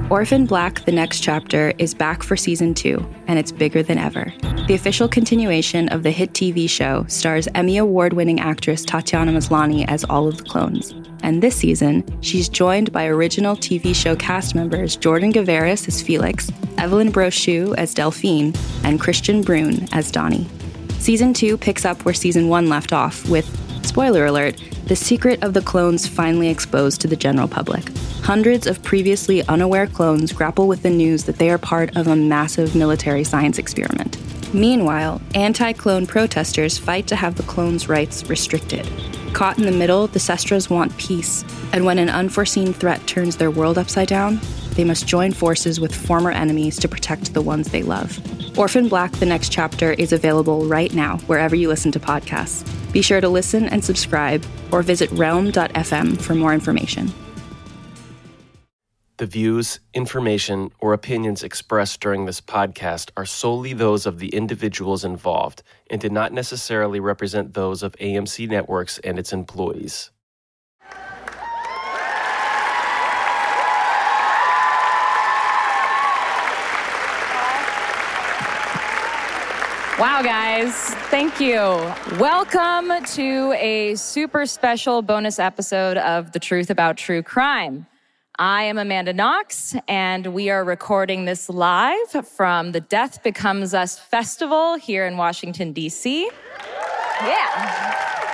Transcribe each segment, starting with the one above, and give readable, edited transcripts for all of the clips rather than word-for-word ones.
Orphan Black: The Next Chapter is back for season 2, and it's bigger than ever. The official continuation of the hit TV show stars Emmy Award-winning actress Tatiana Maslany as all of the clones. And this season, she's joined by original TV show cast members Jordan Gavaris as Felix, Evelyn Brochu as Delphine, and Christian Brune as Donnie. Season 2 picks up where Season 1 left off with, spoiler alert, the secret of the clones finally exposed to the general public. Hundreds of previously unaware clones grapple with the news that they are part of a massive military science experiment. Meanwhile, anti-clone protesters fight to have the clones' rights restricted. Caught in the middle, the Sestras want peace, and when an unforeseen threat turns their world upside down, they must join forces with former enemies to protect the ones they love. Orphan Black: The Next Chapter is available right now wherever you listen to podcasts. Be sure to listen and subscribe, or visit realm.fm for more information. The views, information, or opinions expressed during this podcast are solely those of the individuals involved and do not necessarily represent those of AMC Networks and its employees. Wow, guys. Thank you. Welcome to a super special bonus episode of The Truth About True Crime. I am Amanda Knox, and we are recording this live from the Death Becomes Us Festival here in Washington, D.C. Yeah.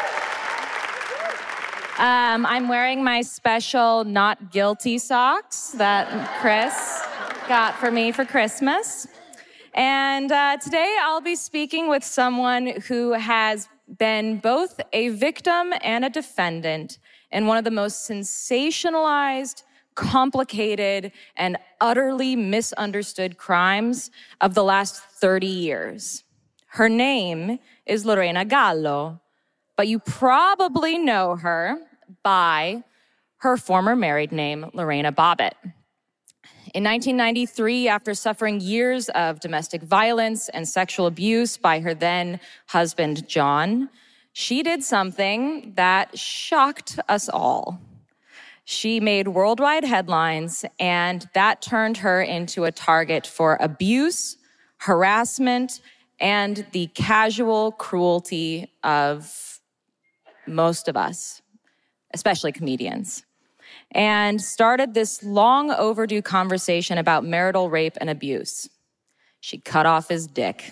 I'm wearing my special Not Guilty socks that Chris got for me for Christmas. And today I'll be speaking with someone who has been both a victim and a defendant in one of the most sensationalized, complicated, and utterly misunderstood crimes of the last 30 years. Her name is Lorena Gallo, but you probably know her by her former married name, Lorena Bobbitt. In 1993, after suffering years of domestic violence and sexual abuse by her then husband, John, she did something that shocked us all. She made worldwide headlines, and that turned her into a target for abuse, harassment, and the casual cruelty of most of us, especially comedians, and started this long overdue conversation about marital rape and abuse. She cut off his dick.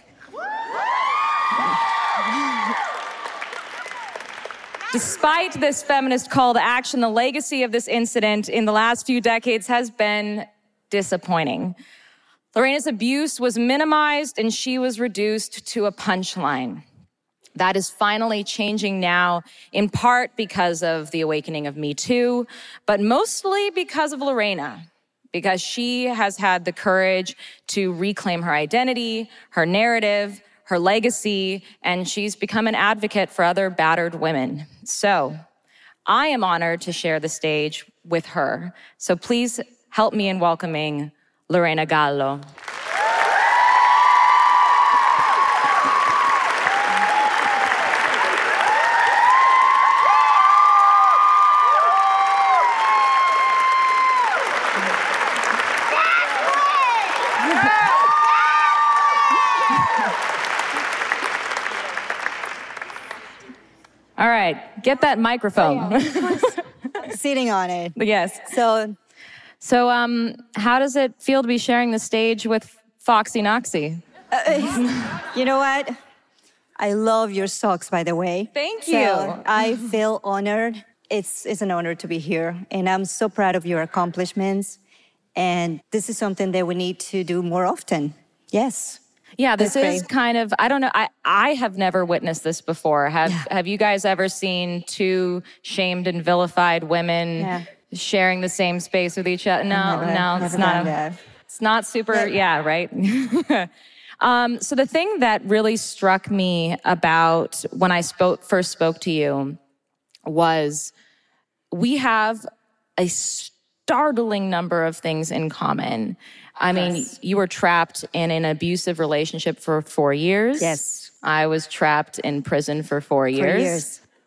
Despite this feminist call to action, the legacy of this incident in the last few decades has been disappointing. Lorena's abuse was minimized and she was reduced to a punchline. That is finally changing now, in part because of the awakening of Me Too, but mostly because of Lorena, because she has had the courage to reclaim her identity, her narrative, her legacy, and she's become an advocate for other battered women. So I am honored to share the stage with her. So please help me in welcoming Lorena Gallo. All right, get that microphone. Sitting on it. Yes. So, how does it feel to be sharing the stage with Foxy Noxy? you know what? I love your socks, by the way. Thank you. So I feel honored. It's an honor to be here, and I'm so proud of your accomplishments. And this is something that we need to do more often. Yes. Yeah, this That's is great. kind of, I don't know, I have never witnessed this before. Have you guys ever seen two shamed and vilified women sharing the same space with each other? No, it's not. It's not super, right? So the thing that really struck me about when I first spoke to you was we have a startling number of things in common. I mean, you were trapped in an abusive relationship for 4 years. Yes. I was trapped in prison for 4 years.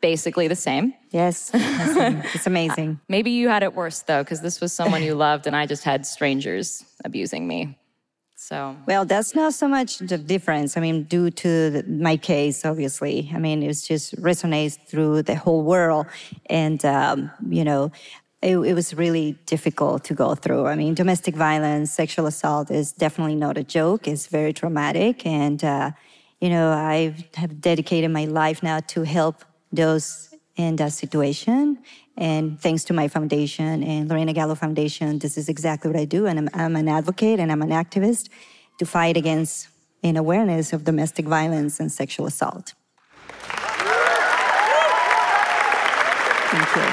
basically the same. Yes, it's amazing. Maybe you had it worse, though, because this was someone you loved, and I just had strangers abusing me. So, well, that's not so much the difference. I mean, due to my case, obviously. I mean, it's just resonates through the whole world. And, it was really difficult to go through. I mean, domestic violence, sexual assault is definitely not a joke. It's very traumatic. And, I have dedicated my life now to help those in that situation. And thanks to my foundation and Lorena Gallo Foundation, this is exactly what I do. And I'm an advocate and I'm an activist to fight against an awareness of domestic violence and sexual assault. Thank you.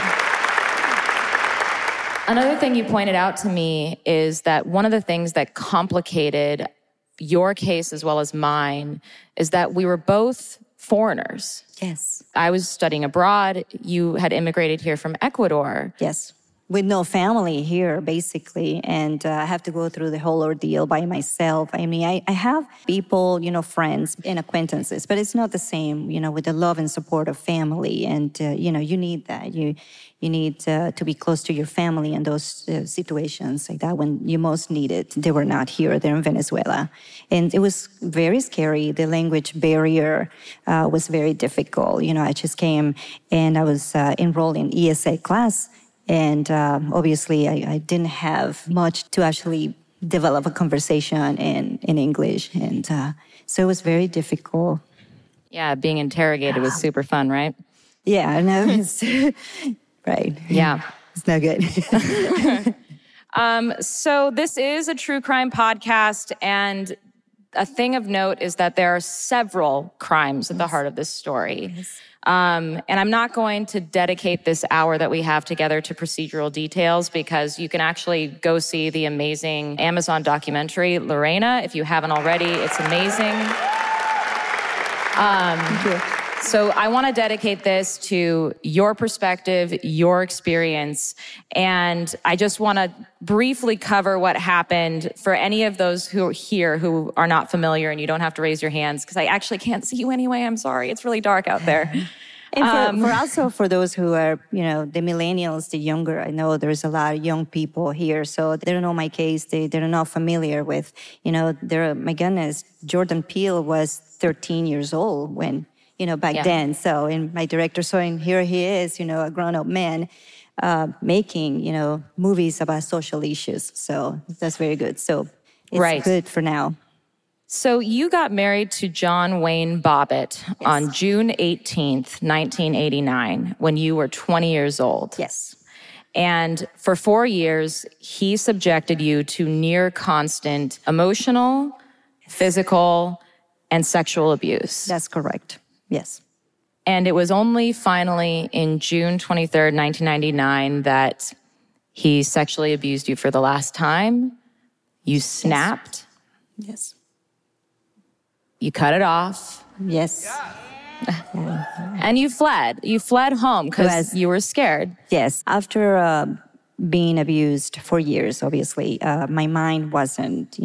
Another thing you pointed out to me is that one of the things that complicated your case as well as mine is that we were both foreigners. Yes. I was studying abroad. You had immigrated here from Ecuador. Yes. With no family here, basically, and I have to go through the whole ordeal by myself. I mean, I have people, friends and acquaintances, but it's not the same, with the love and support of family. And, you need that. You need to be close to your family in those situations like that when you most need it. They were not here. They're in Venezuela. And it was very scary. The language barrier was very difficult. I just came and I was enrolled in ESA class. And obviously, I didn't have much to actually develop a conversation in English. And so it was very difficult. Yeah, being interrogated was super fun, right? Yeah, no, it's right. Yeah. It's not good. So this is a true crime podcast, and a thing of note is that there are several crimes at the heart of this story. Yes. And I'm not going to dedicate this hour that we have together to procedural details because you can actually go see the amazing Amazon documentary, Lorena, if you haven't already. It's amazing. Thank you. So I want to dedicate this to your perspective, your experience, and I just want to briefly cover what happened for any of those who are here who are not familiar, and you don't have to raise your hands because I actually can't see you anyway. I'm sorry. It's really dark out there. And for also for those who are, the millennials, the younger, I know there's a lot of young people here, so they don't know my case. They're not familiar with, my goodness, Jordan Peele was 13 years old when, back then. So, and my director saw him, here he is, a grown-up man making, movies about social issues. So that's very good. So it's good for now. So you got married to John Wayne Bobbitt on June 18th, 1989, when you were 20 years old. Yes. And for 4 years, he subjected you to near constant emotional, physical, and sexual abuse. That's correct. Yes. And it was only finally in June 23rd, 1999, that he sexually abused you for the last time. You snapped. Yes. You cut it off. Yes. And you fled. You fled home because you were scared. Yes. After being abused for years, obviously, my mind wasn't,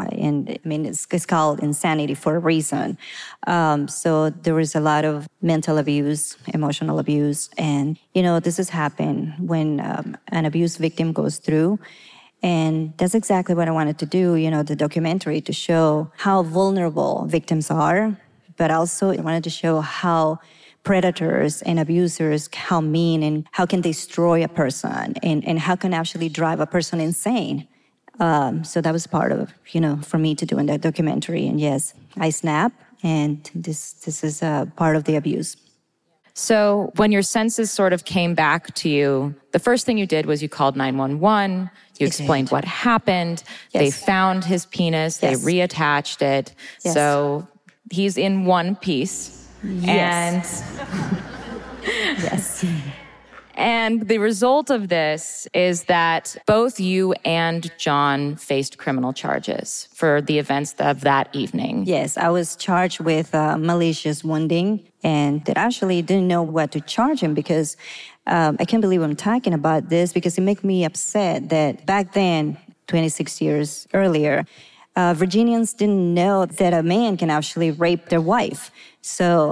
it's called insanity for a reason. So there was a lot of mental abuse, emotional abuse. And, this has happened when an abuse victim goes through. And that's exactly what I wanted to do, the documentary, to show how vulnerable victims are, but also I wanted to show how predators and abusers, how mean and how can they destroy a person and how can actually drive a person insane. So that was part of, for me to do in that documentary. And yes, I snap, and this is part of the abuse. So when your senses sort of came back to you, the first thing you did was you called 911. You explained what happened. Yes. They found his penis. Yes. They reattached it. Yes. So he's in one piece. Yes. And yes. And the result of this is that both you and John faced criminal charges for the events of that evening. Yes, I was charged with malicious wounding, and that actually didn't know what to charge him because I can't believe I'm talking about this because it made me upset that back then, 26 years earlier, Virginians didn't know that a man can actually rape their wife. So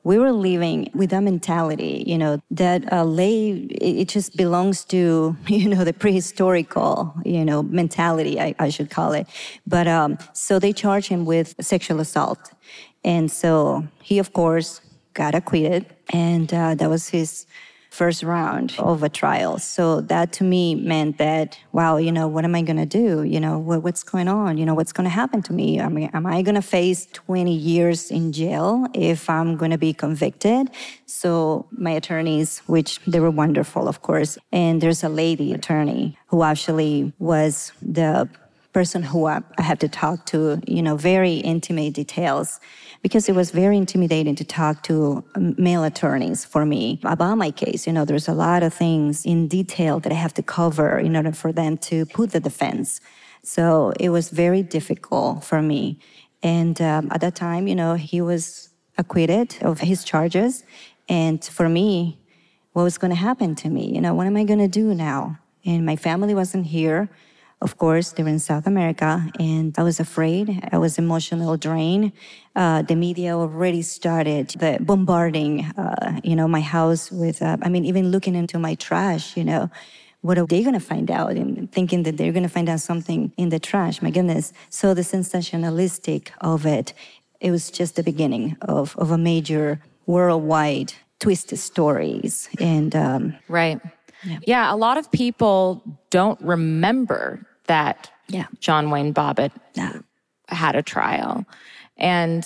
we were living with that mentality, that it just belongs to, the prehistorical, mentality, I should call it. But so they charged him with sexual assault. And so he, of course, got acquitted. And that was his first round of a trial. So that to me meant that, wow, what am I going to do? What's going on? What's going to happen to me? Am I going to face 20 years in jail if I'm going to be convicted? So my attorneys, which they were wonderful, of course, and there's a lady attorney who actually was the person who I had to talk to, very intimate details, because it was very intimidating to talk to male attorneys for me about my case. There's a lot of things in detail that I have to cover in order for them to put the defense. So it was very difficult for me. And at that time, he was acquitted of his charges. And for me, what was going to happen to me? What am I going to do now? And my family wasn't here. Of course, they were in South America, and I was afraid. I was emotionally drained. The media already started bombarding, my house with, even looking into my trash, what are they going to find out? And thinking that they're going to find out something in the trash, my goodness. So the sensationalistic of it was just the beginning of a major worldwide twisted stories. And right. Yeah, a lot of people don't remember that John Wayne Bobbitt had a trial. And,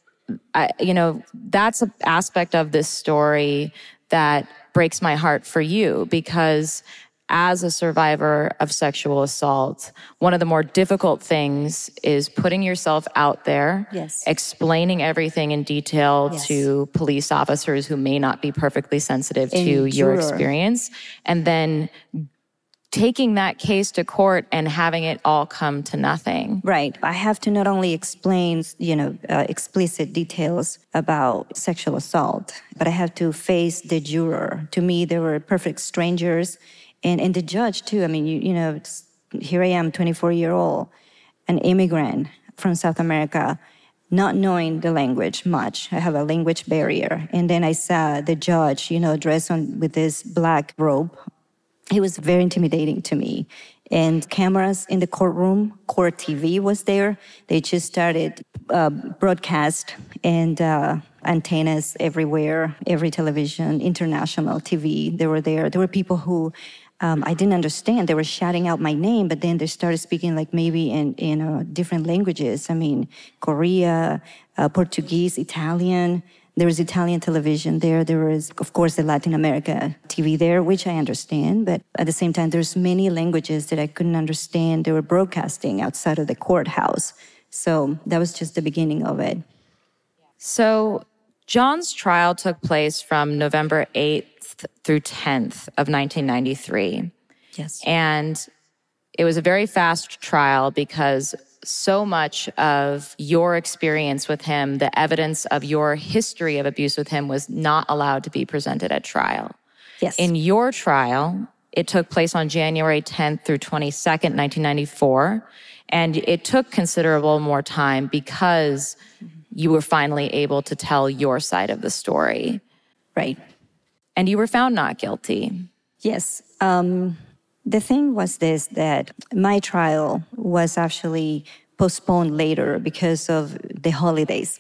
that's an aspect of this story that breaks my heart for you, because as a survivor of sexual assault, one of the more difficult things is putting yourself out there, explaining everything in detail to police officers who may not be perfectly sensitive to your experience, and then taking that case to court and having it all come to nothing. Right. I have to not only explain, explicit details about sexual assault, but I have to face the juror. To me, they were perfect strangers. And the judge, too. Here I am, 24-year-old, an immigrant from South America, not knowing the language much. I have a language barrier. And then I saw the judge, dressed with this black robe. It was very intimidating to me. And cameras in the courtroom, Court TV was there. They just started broadcast and antennas everywhere, every television, international TV, they were there. There were people who I didn't understand. They were shouting out my name, but then they started speaking like maybe in different languages. Korea, Portuguese, Italian. There was Italian television there. There was, of course, the Latin America TV there, which I understand. But at the same time, there's many languages that I couldn't understand. They were broadcasting outside of the courthouse. So that was just the beginning of it. So John's trial took place from November 8th through 10th of 1993. Yes. And it was a very fast trial because so much of your experience with him, the evidence of your history of abuse with him, was not allowed to be presented at trial. Yes. In your trial, it took place on January 10th through 22nd, 1994. And it took considerable more time because you were finally able to tell your side of the story. Right. And you were found not guilty. Yes. The thing was this, that my trial was actually postponed later because of the holidays,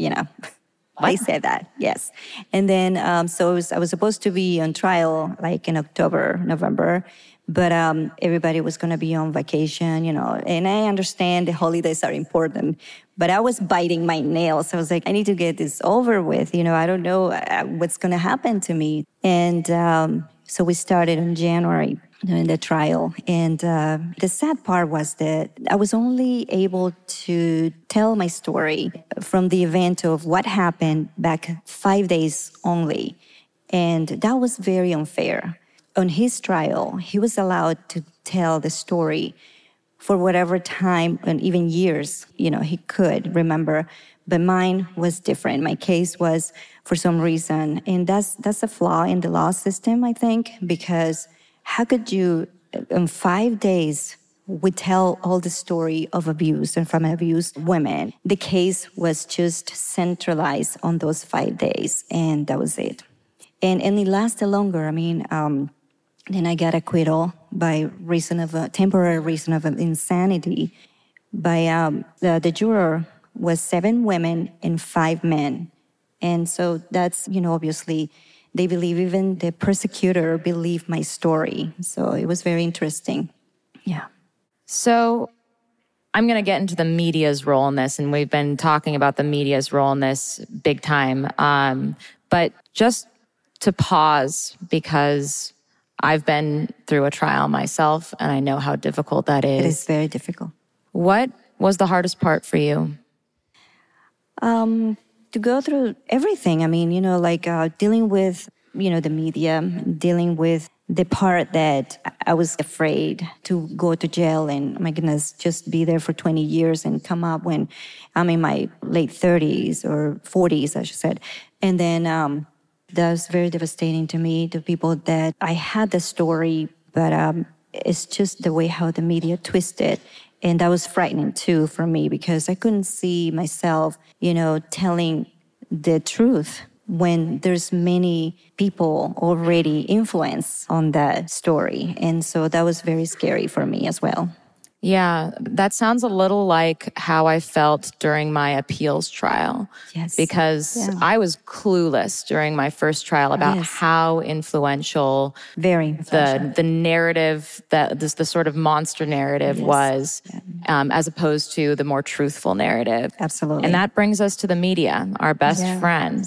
I said that, yes. And then, I was supposed to be on trial like in October, November, but everybody was going to be on vacation, and I understand the holidays are important, but I was biting my nails. I was like, I need to get this over with, I don't know what's going to happen to me. And so we started in January in the trial. And the sad part was that I was only able to tell my story from the event of what happened back 5 days only. And that was very unfair. On his trial, he was allowed to tell the story for whatever time and even years, he could remember. But mine was different. My case was for some reason. And that's a flaw in the law system, I think, because how could you, in 5 days, we tell all the story of abuse and from abused women. The case was just centralized on those 5 days, and that was it. And it lasted longer. Then I got acquittal by reason of a temporary reason of insanity. The juror was 7 women and 5 men. And so that's, obviously, they believe, even the persecutor believed my story. So it was very interesting. Yeah. So I'm going to get into the media's role in this, and we've been talking about the media's role in this big time. But just to pause, because I've been through a trial myself, and I know how difficult that is. It is very difficult. What was the hardest part for you? To go through everything. Dealing with, the media, dealing with the part that I was afraid to go to jail and, my goodness, just be there for 20 years and come up when I'm in my late 30s or 40s, I should say. And then that was very devastating to me, to people that I had the story, but it's just the way how the media twisted. And that was frightening too for me, because I couldn't see myself, telling the truth when there's many people already influenced on that story. And so that was very scary for me as well. Yeah, that sounds a little like how I felt during my appeals trial. Yes. Because I was clueless during my first trial about how influential the narrative, the sort of monster narrative was, as opposed to the more truthful narrative. Absolutely. And that brings us to the media, our best friend.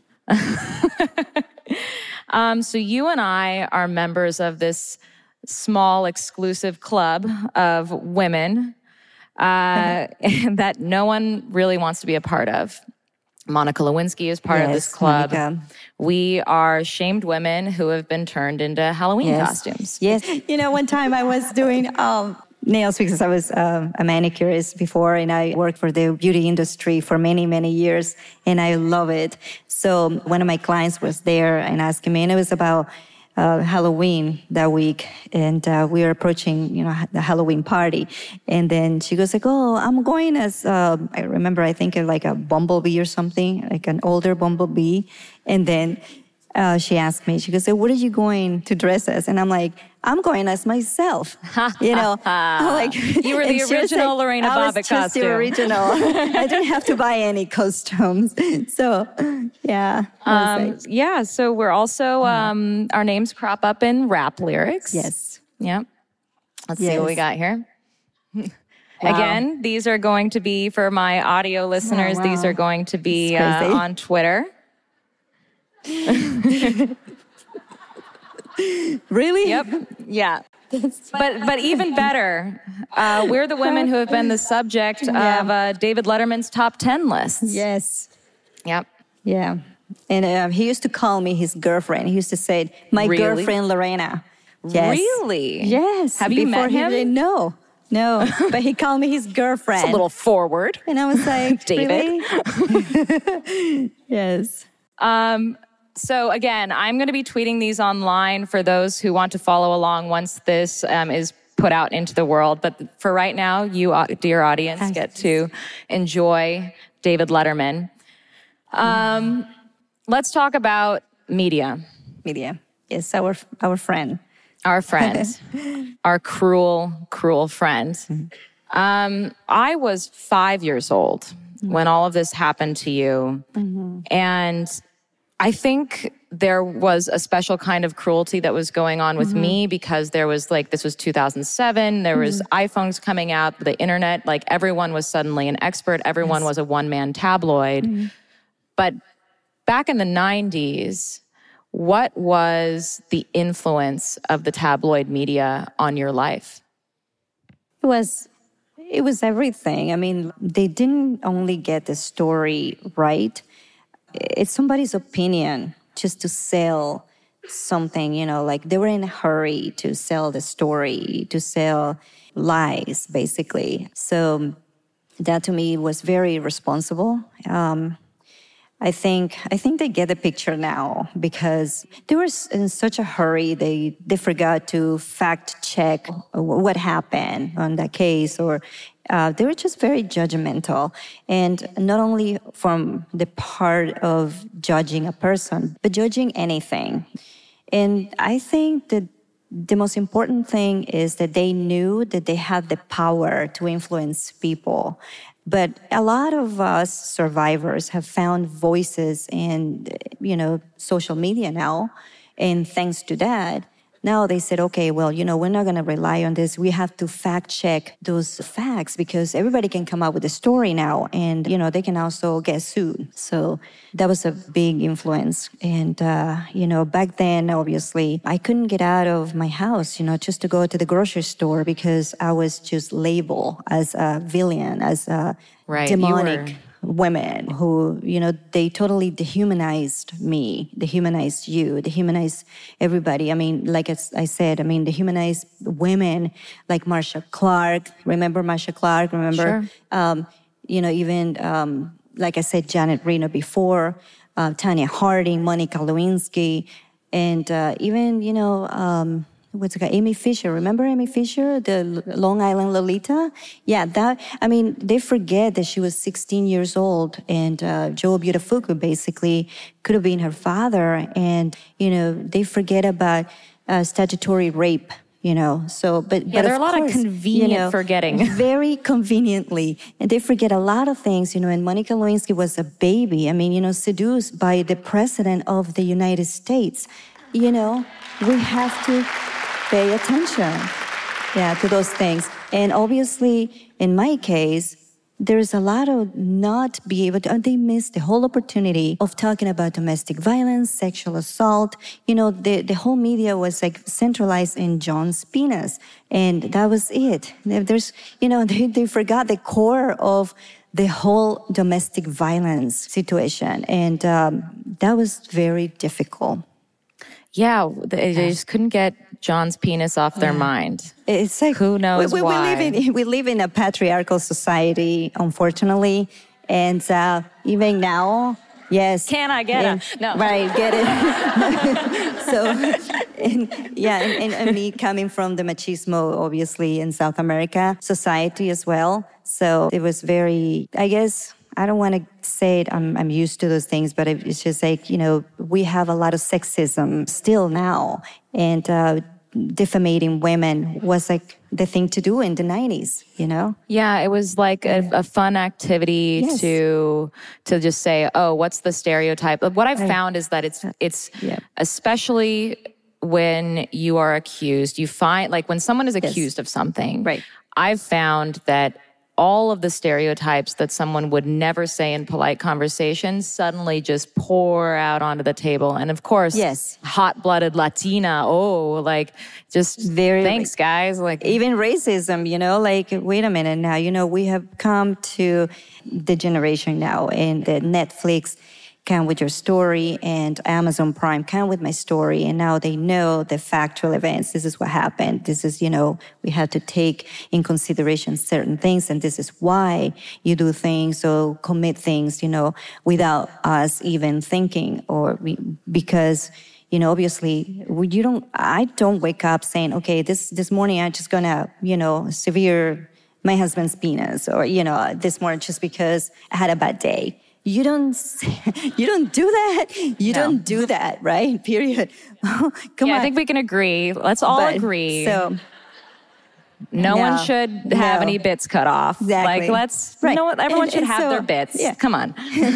So you and I are members of this small exclusive club of women that no one really wants to be a part of. Monica Lewinsky is part of this club. Monica. We are shamed women who have been turned into Halloween costumes. Yes. One time I was doing nails, because I was a manicurist before, and I worked for the beauty industry for many, many years, and I love it. So one of my clients was there and asking me, and it was about Halloween that week, and we were approaching, the Halloween party, and then she goes like, "Oh, I'm going as I remember, I think like a bumblebee or something, like an older bumblebee," and then she asked me, she goes, "So what are you going to dress as?" And I'm like, "I'm going as myself." I'm like, you were the original like, Lorena Bobbitt costume. I was just the original. I didn't have to buy any costumes. So, yeah. So we're also, our names crop up in rap lyrics. Yes. Yep. Let's see what we got here. Again, these are going to be, for my audio listeners, these are going to be on Twitter. Really? Yep. Yeah. But even better, we're the women who have been the subject of David Letterman's top 10 lists. Yes. Yep. Yeah. And he used to call me his girlfriend. He used to say, "My girlfriend Lorena." Yes. Really? Yes. Have you met him? No. But he called me his girlfriend. It's a little forward. And I was like, David. Really? Yes. So again, I'm going to be tweeting these online for those who want to follow along once this is put out into the world. But for right now, you, dear audience, get to enjoy David Letterman. Let's talk about media. Media. Yes, our friend. Our friend. Our cruel, cruel friend. I was 5 years old when all of this happened to you. And I think there was a special kind of cruelty that was going on with me, because there was this was 2007, there was iPhones coming out, the internet, everyone was suddenly an expert, everyone was a one-man tabloid. But back in the 90s, what was the influence of the tabloid media on your life? It was everything. I mean, they didn't only get the story right. It's somebody's opinion just to sell something, they were in a hurry to sell the story, to sell lies, basically. So that to me was very irresponsible. I think they get the picture now because they were in such a hurry. They forgot to fact check what happened on that case, or they were just very judgmental. And not only from the part of judging a person, but judging anything. And I think that the most important thing is that they knew that they had the power to influence people. But a lot of us survivors have found voices in, social media now. And thanks to that, now they said, okay, well, we're not going to rely on this. We have to fact check those facts because everybody can come up with a story now and, they can also get sued. So that was a big influence. And, back then, obviously, I couldn't get out of my house, just to go to the grocery store because I was just labeled as a villain, as a demonic women who, they totally dehumanized me, dehumanized you, dehumanized everybody. I mean, like I said, dehumanized women like Marcia Clark. Remember Marcia Clark? Remember? Sure. Even, like I said, Janet Reno before, Tanya Harding, Monica Lewinsky, and even, what's it called? Amy Fisher. Remember Amy Fisher, the Long Island Lolita? Yeah, they forget that she was 16 years old and Joe Buttafuoco basically could have been her father. And, they forget about statutory rape, So, but there are a lot course, of convenient forgetting. Very conveniently. And they forget a lot of things, and Monica Lewinsky was a baby. Seduced by the president of the United States. We have to pay attention, to those things. And obviously, in my case, there's a lot of not be able to, they missed the whole opportunity of talking about domestic violence, sexual assault. The whole media was like centralized in John's penis. And that was it. There's, they forgot the core of the whole domestic violence situation. And that was very difficult. Yeah, they just couldn't get John's penis off their mind. It's like, who knows why? We live in a patriarchal society, unfortunately, and even now, yes. Can I get it? No. Right, get it. So, and me coming from the machismo, obviously, in South America society as well. So it was very, I guess, I don't want to say it, I'm used to those things, but it's just like, we have a lot of sexism still now. And defamating women was like the thing to do in the 90s, Yeah, it was like a fun activity to just say, oh, what's the stereotype? What I've found is that it's especially when you are accused, you find, like when someone is accused of something, I've found that all of the stereotypes that someone would never say in polite conversation suddenly just pour out onto the table. And of course, hot-blooded Latina, just very, thanks, guys. Like even racism, wait a minute now, we have come to the generation now and the Netflix Come With Your Story and Amazon Prime Come With My Story. And now they know the factual events. This is what happened. This is, we have to take in consideration certain things. And this is why you do things or commit things, without us even thinking because, obviously I don't wake up saying, okay, this morning I'm just gonna, severe my husband's penis or, this morning just because I had a bad day. You don't do that. You don't do that, right? Period. Come on. I think we can agree. Let's all agree. So no one should have any bits cut off. Exactly. Like everyone should have their bits. Yeah. Come on.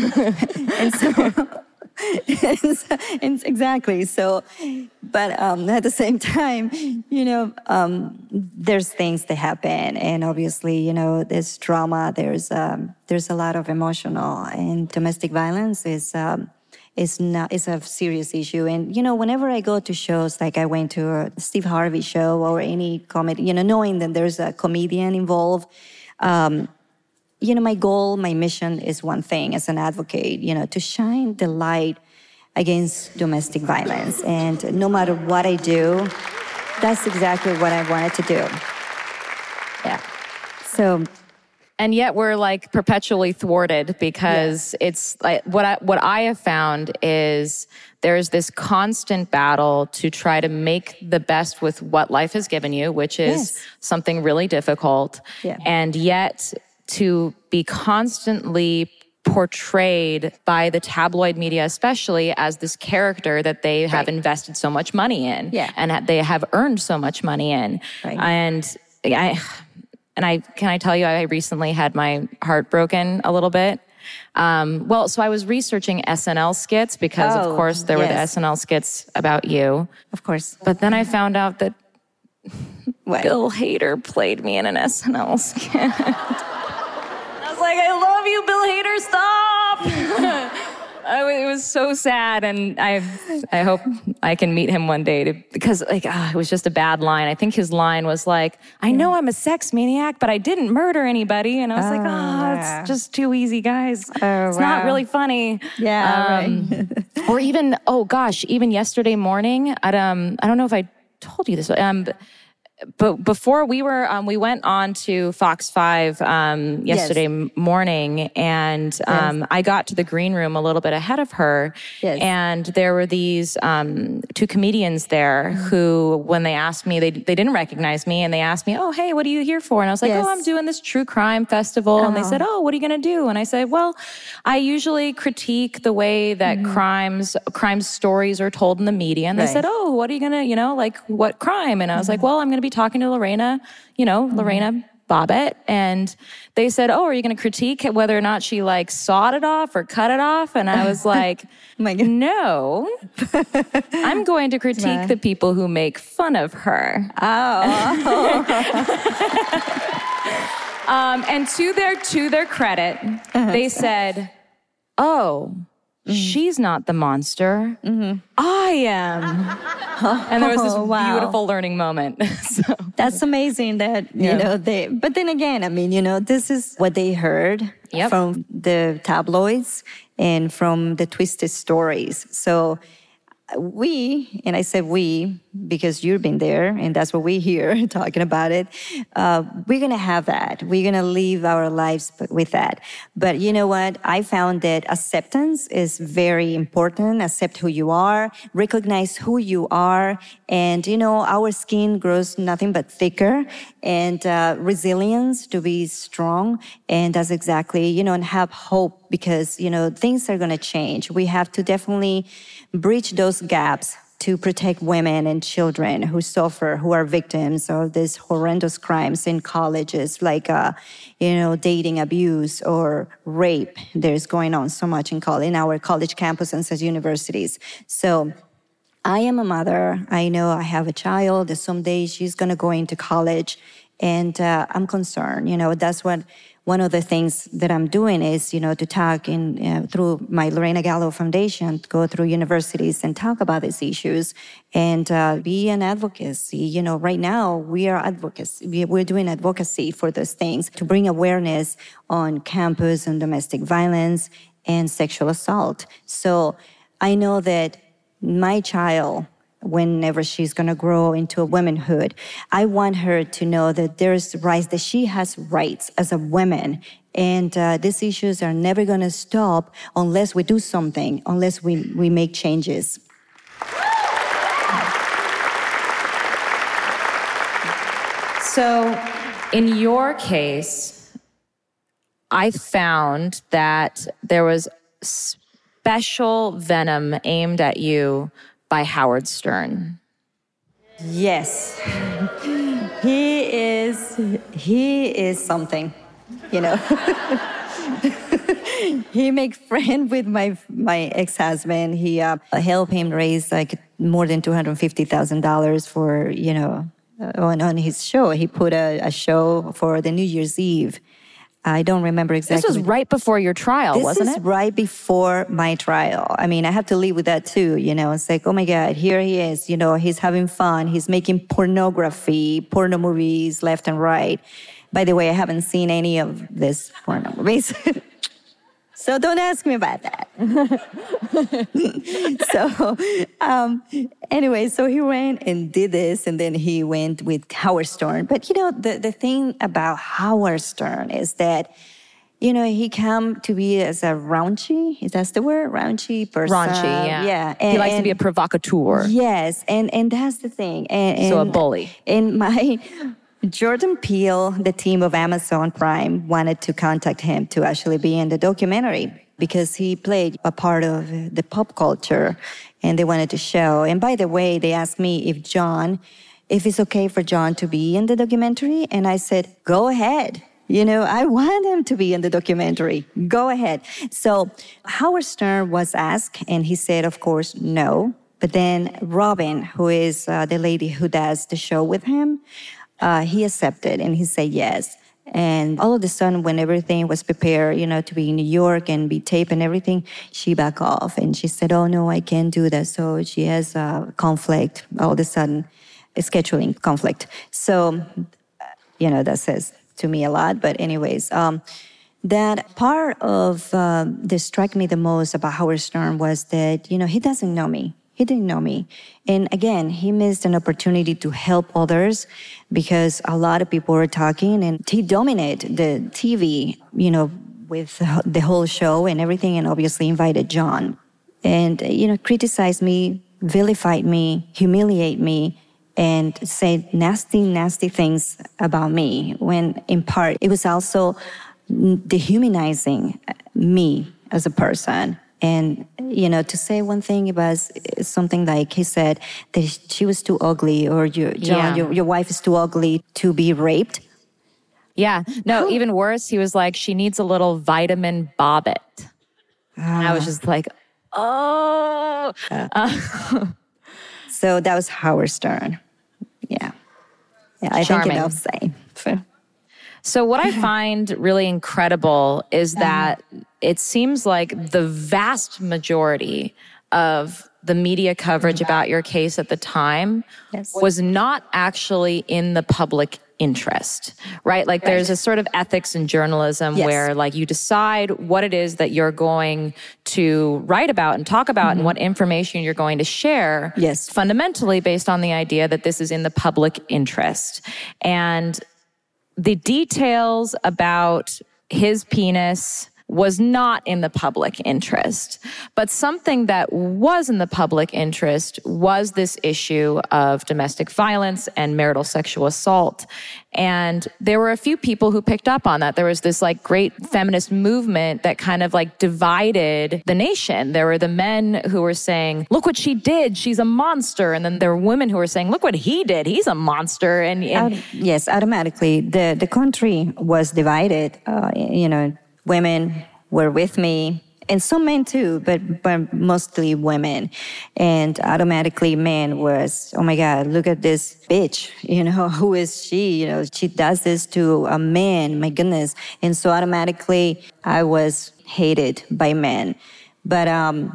and exactly. So, but at the same time, there's things that happen, and obviously, there's drama. There's a lot of emotional, and domestic violence is a serious issue. And whenever I go to shows, like I went to a Steve Harvey show or any comedy, knowing that there's a comedian involved. My goal, my mission is one thing as an advocate, to shine the light against domestic violence. And no matter what I do, that's exactly what I wanted to do. Yeah. So. And yet we're like perpetually thwarted because it's like what I have found is there's this constant battle to try to make the best with what life has given you, which is something really difficult. Yeah. And yet to be constantly portrayed by the tabloid media, especially as this character that they have invested so much money in and they have earned so much money in. Right. And can I tell you, I recently had my heart broken a little bit. So I was researching SNL skits because, of course, there were the SNL skits about you. Of course. But then I found out that Bill Hader played me in an SNL skit. I was like, I love you, Bill Hader, stop! It was so sad, and I hope I can meet him one day because it was just a bad line. I think his line was like, I know I'm a sex maniac, but I didn't murder anybody. And I was it's just too easy, guys. It's not really funny. Yeah, right. Or even, even yesterday morning, I don't know if I told you this, but before we went on to Fox 5 yesterday morning, and I got to the green room a little bit ahead of her, and there were these two comedians there who, when they asked me, they didn't recognize me, and they asked me, oh, hey, what are you here for? And I was like, I'm doing this true crime festival. And they said, oh, what are you going to do? And I said, well, I usually critique the way that crime stories are told in the media. And they said, oh, what are you going to, what crime? And I was like, well, I'm going to be talking to Lorena Bobbitt, and they said, oh, are you going to critique whether or not she sawed it off or cut it off? And I was like, no, I'm going to critique the people who make fun of her. And to their credit, they said, oh, she's not the monster. I am. And there was this beautiful learning moment. So. That's amazing that, but then again, this is what they heard from the tabloids and from the twisted stories. So and I said we, because you've been there, and that's what we hear talking about it. We're going to have that. We're going to live our lives with that. But you know what? I found that acceptance is very important. Accept who you are, recognize who you are. And, our skin grows nothing but thicker, and resilience to be strong. And that's exactly, and have hope, because, things are going to change. We have to definitely bridge those gaps to protect women and children who suffer, who are victims of these horrendous crimes in colleges, like, dating abuse or rape. There's going on so much in our college campuses and universities. So I am a mother. I know I have a child, that someday she's going to go into college, and I'm concerned. That's what one of the things that I'm doing is, to talk through my Lorena Gallo Foundation, go through universities and talk about these issues and be an advocacy. Right now we are advocates. We're doing advocacy for those things to bring awareness on campus and domestic violence and sexual assault. So I know that my child, whenever she's going to grow into a womanhood, I want her to know that there's rights, that she has rights as a woman. And these issues are never going to stop unless we do something, unless we make changes. So in your case, I found that there was special venom aimed at you by Howard Stern. Yes. He is something, He make friend with my ex-husband. He helped him raise more than $250,000 for, on his show. He put a show for the New Year's Eve. I don't remember exactly. This was right before your trial, wasn't it? This is right before my trial. I mean, I have to live with that too, It's like, oh my God, here he is, he's having fun. He's making porno movies left and right. By the way, I haven't seen any of this porno movies. So don't ask me about that. Anyway, so he went and did this, and then he went with Howard Stern. But, the thing about Howard Stern is that, he came to be as a raunchy, is that the word? Raunchy person. Raunchy, yeah. Yeah. He likes to be a provocateur. Yes, and that's the thing. So a bully. And Jordan Peele, the team of Amazon Prime, wanted to contact him to actually be in the documentary because he played a part of the pop culture and they wanted to show. And by the way, they asked me if it's okay for John to be in the documentary. And I said, go ahead. I want him to be in the documentary. Go ahead. So Howard Stern was asked, and he said, of course, no. But then Robin, who is the lady who does the show with him, he accepted, and he said yes. And all of a sudden, when everything was prepared, to be in New York and be taped and everything, she backed off. And she said, oh, no, I can't do that. So she has a conflict, all of a sudden, a scheduling conflict. So, that says to me a lot. But anyways, that part of that struck me the most about Howard Stern was that, he doesn't know me. He didn't know me. And again, he missed an opportunity to help others because a lot of people were talking and he dominated the TV, with the whole show and everything, and obviously invited John. And, criticized me, vilified me, humiliate me, and said nasty, nasty things about me, when in part it was also dehumanizing me as a person. And, to say one thing about something like he said that she was too ugly, or your wife is too ugly to be raped. Yeah. No, even worse, he was like, she needs a little vitamin bobbit. And I was just like, oh. So that was Howard Stern. Yeah. I Charming. think enough saying. So what I find really incredible is that it seems like the vast majority of the media coverage about your case at the time was not actually in the public interest, right? Like there's a sort of ethics in journalism where like you decide what it is that you're going to write about and talk about and what information you're going to share fundamentally based on the idea that this is in the public interest. And the details about his penis was not in the public interest. But something that was in the public interest was this issue of domestic violence and marital sexual assault. And there were a few people who picked up on that. There was this like great feminist movement that kind of like divided the nation. There were the men who were saying, look what she did, she's a monster. And then there were women who were saying, look what he did, he's a monster. And yes, automatically, the country was divided. Women were with me, and some men too, but mostly women. And automatically men was, oh my God, look at this bitch, who is she? She does this to a man, my goodness. And so automatically I was hated by men. But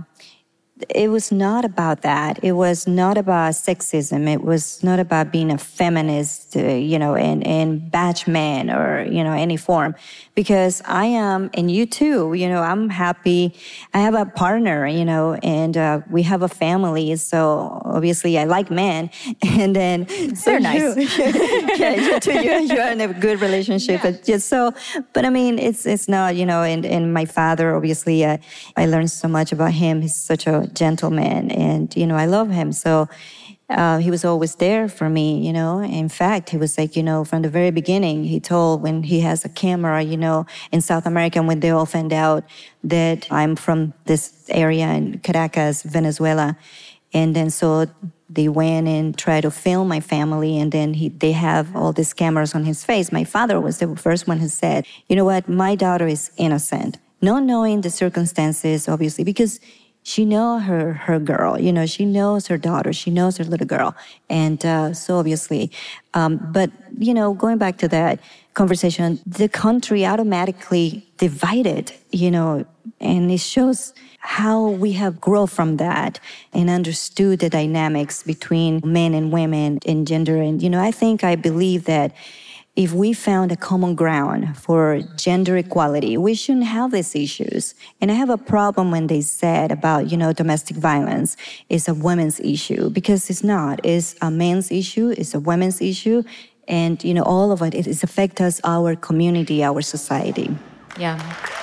it was not about that. It was not about sexism. It was not about being a feminist, and batch man or, any form. Because I am, and you too, I'm happy. I have a partner, and we have a family. So obviously I like men. And then they're nice. You too, you're in a good relationship. Yeah. But I mean, it's not, and my father, obviously, I learned so much about him. He's such a gentleman, and I love him. So he was always there for me. In fact, he was like, from the very beginning, he told when he has a camera, in South America, when they all found out that I'm from this area in Caracas, Venezuela, and then so they went and tried to film my family, and then they have all these cameras on his face. My father was the first one who said, you know what, my daughter is innocent, not knowing the circumstances, obviously, because she knows her girl, she knows her daughter, she knows her little girl. And so obviously, but, going back to that conversation, the country automatically divided, and it shows how we have grown from that and understood the dynamics between men and women and gender. And, I believe that if we found a common ground for gender equality, we shouldn't have these issues. And I have a problem when they said about, domestic violence is a women's issue, because it's not. It's a man's issue, it's a women's issue, and, all of it affects us, our community, our society. Yeah.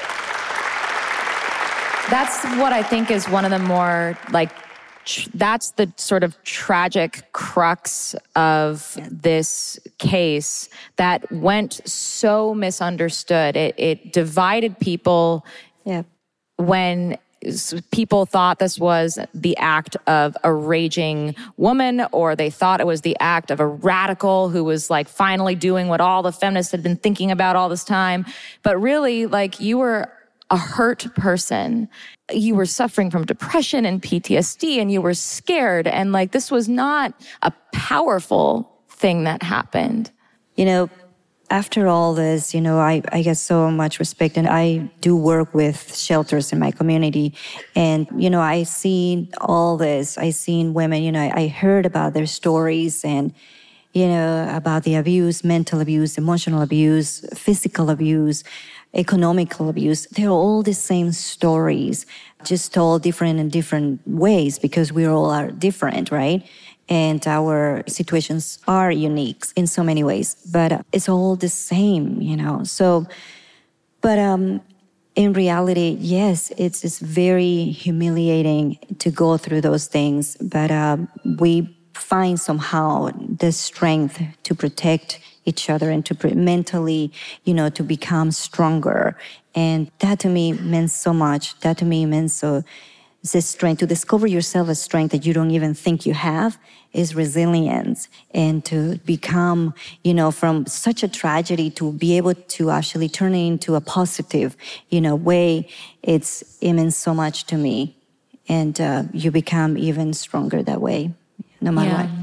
That's what I think is one of the more, that's the sort of tragic crux of this case that went so misunderstood. It divided people when people thought this was the act of a raging woman, or they thought it was the act of a radical who was finally doing what all the feminists had been thinking about all this time. But really, you were a hurt person. You were suffering from depression and PTSD, and you were scared. And this was not a powerful thing that happened. After all this, I get so much respect, and I do work with shelters in my community. And, I seen all this. I seen women, I heard about their stories and, about the abuse, mental abuse, emotional abuse, physical abuse, economical abuse. They're all the same stories, just told different in different ways, because we all are different, right? And our situations are unique in so many ways, but it's all the same, So, but in reality, yes, it's very humiliating to go through those things, but we find somehow the strength to protect each other and to mentally, to become stronger. And that to me meant so much. That to me meant so. The strength, to discover yourself a strength that you don't even think you have, is resilience. And to become, from such a tragedy, to be able to actually turn it into a positive, way, it means so much to me. And you become even stronger that way, no matter what.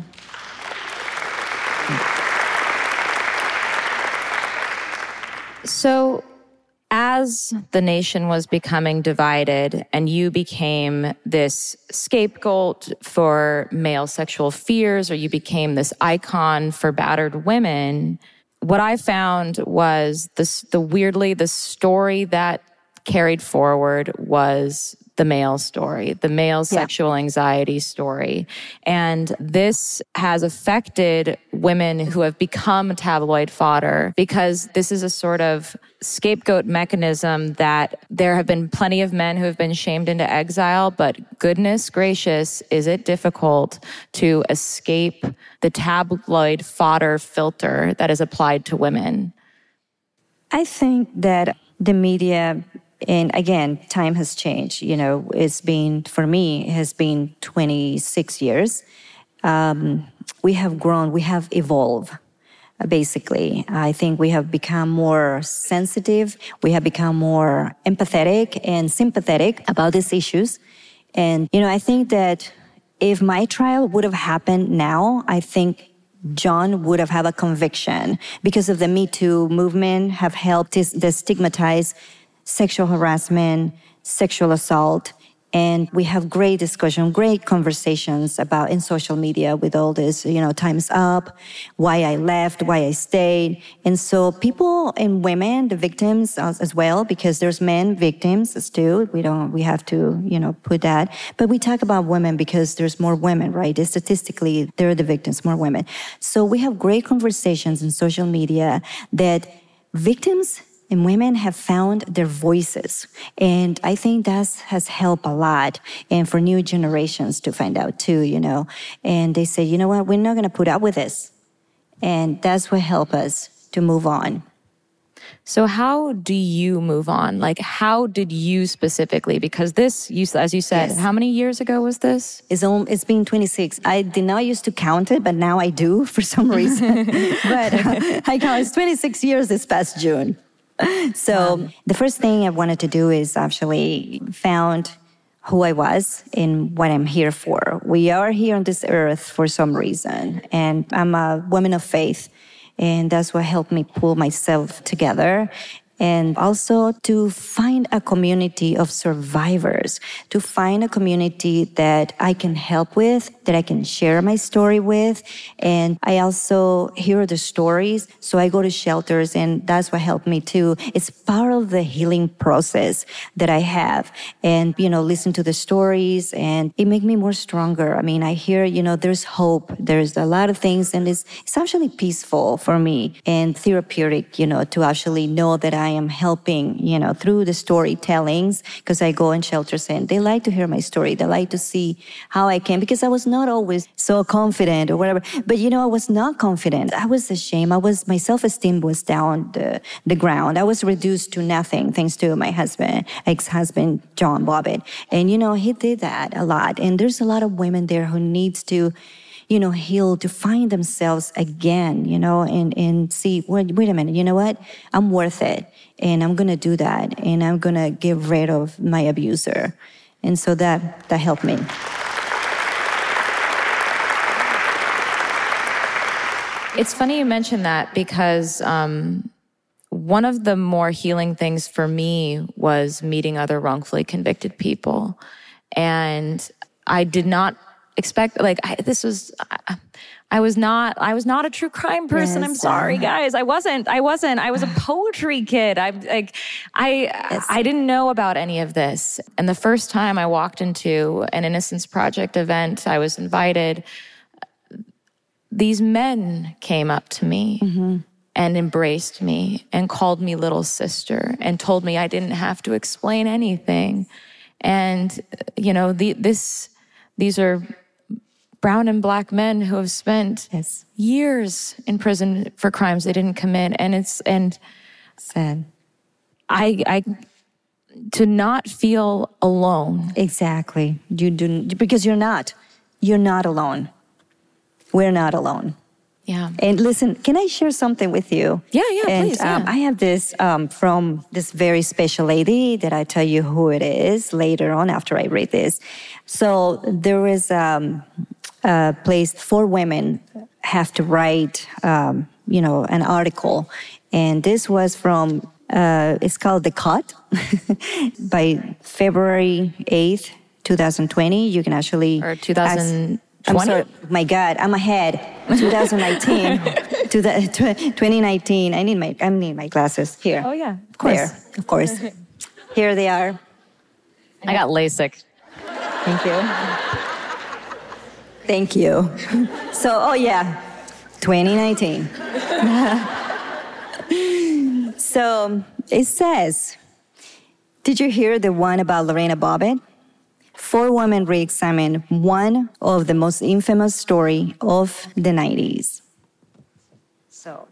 So, as the nation was becoming divided and you became this scapegoat for male sexual fears, or you became this icon for battered women, what I found was the story that carried forward was the male story, the male sexual anxiety story. And this has affected women who have become tabloid fodder, because this is a sort of scapegoat mechanism that there have been plenty of men who have been shamed into exile, but goodness gracious, is it difficult to escape the tabloid fodder filter that is applied to women? I think that the media, and again, time has changed. For me, it has been 26 years. We have grown, we have evolved, basically. I think we have become more sensitive. We have become more empathetic and sympathetic about these issues. And, I think that if my trial would have happened now, I think John would have had a conviction, because of the Me Too movement have helped destigmatize sexual harassment, sexual assault, and we have great discussion, great conversations about in social media with all this, Time's Up, why I left, why I stayed. And so people and women, the victims as well, because there's men victims too. We have to, put that. But we talk about women because there's more women, right? Statistically, they're the victims, more women. So we have great conversations in social media that victims and women have found their voices. And I think that has helped a lot. And for new generations to find out too, And they say, you know what, we're not going to put up with this. And that's what helped us to move on. So how do you move on? How did you specifically, because this, as you said, yes. How many years ago was this? It's been 26. I did not used to count it, but now I do for some reason. But I count it's 26 years this past June. So the first thing I wanted to do is actually found who I was and what I'm here for. We are here on this earth for some reason, and I'm a woman of faith, and that's what helped me pull myself together and also to find a community of survivors, to find a community that I can help with, that I can share my story with. And I also hear the stories. So I go to shelters, and that's what helped me too. It's part of the healing process that I have. And, listen to the stories, and it makes me more stronger. I mean, I hear, there's hope. There's a lot of things, and it's actually peaceful for me and therapeutic, to actually know that I am helping, through the storytellings, because I go in shelters and they like to hear my story. They like to see how I can, because I was not always so confident or whatever. But, I was not confident. I was ashamed. My self-esteem was down the ground. I was reduced to nothing thanks to my ex-husband, John Bobbitt. And, he did that a lot. And there's a lot of women there who needs to, heal, to find themselves again, and see, wait a minute, you know what? I'm worth it. And I'm going to do that. And I'm going to get rid of my abuser. And so that helped me. It's funny you mentioned that, because one of the more healing things for me was meeting other wrongfully convicted people. And I did not expect, I was not a true crime person. Yes. I'm sorry, guys. I wasn't. I was a poetry kid. I didn't know about any of this. And the first time I walked into an Innocence Project event, I was invited. These men came up to me and embraced me and called me little sister and told me I didn't have to explain anything. And, these are brown and black men who have spent years in prison for crimes they didn't commit. And sad. I to not feel alone. Exactly. You do, because you're not alone. We're not alone. Yeah. And listen, can I share something with you? Yeah, please. Yeah. I have this from this very special lady that I tell you who it is later on after I read this. So there is a place 4 women have to write, an article. And this was from, it's called The Cut by February 8th, 2020. You can actually... Or 2020? I'm sorry, my God, I'm ahead. 2019, 2019. I need my glasses here. Oh yeah, of course, there, of course. Here they are. I got LASIK. Thank you. So, 2019. So it says, did you hear the one about Lorena Bobbitt? 4 women re-examine one of the most infamous story of the 90s. So,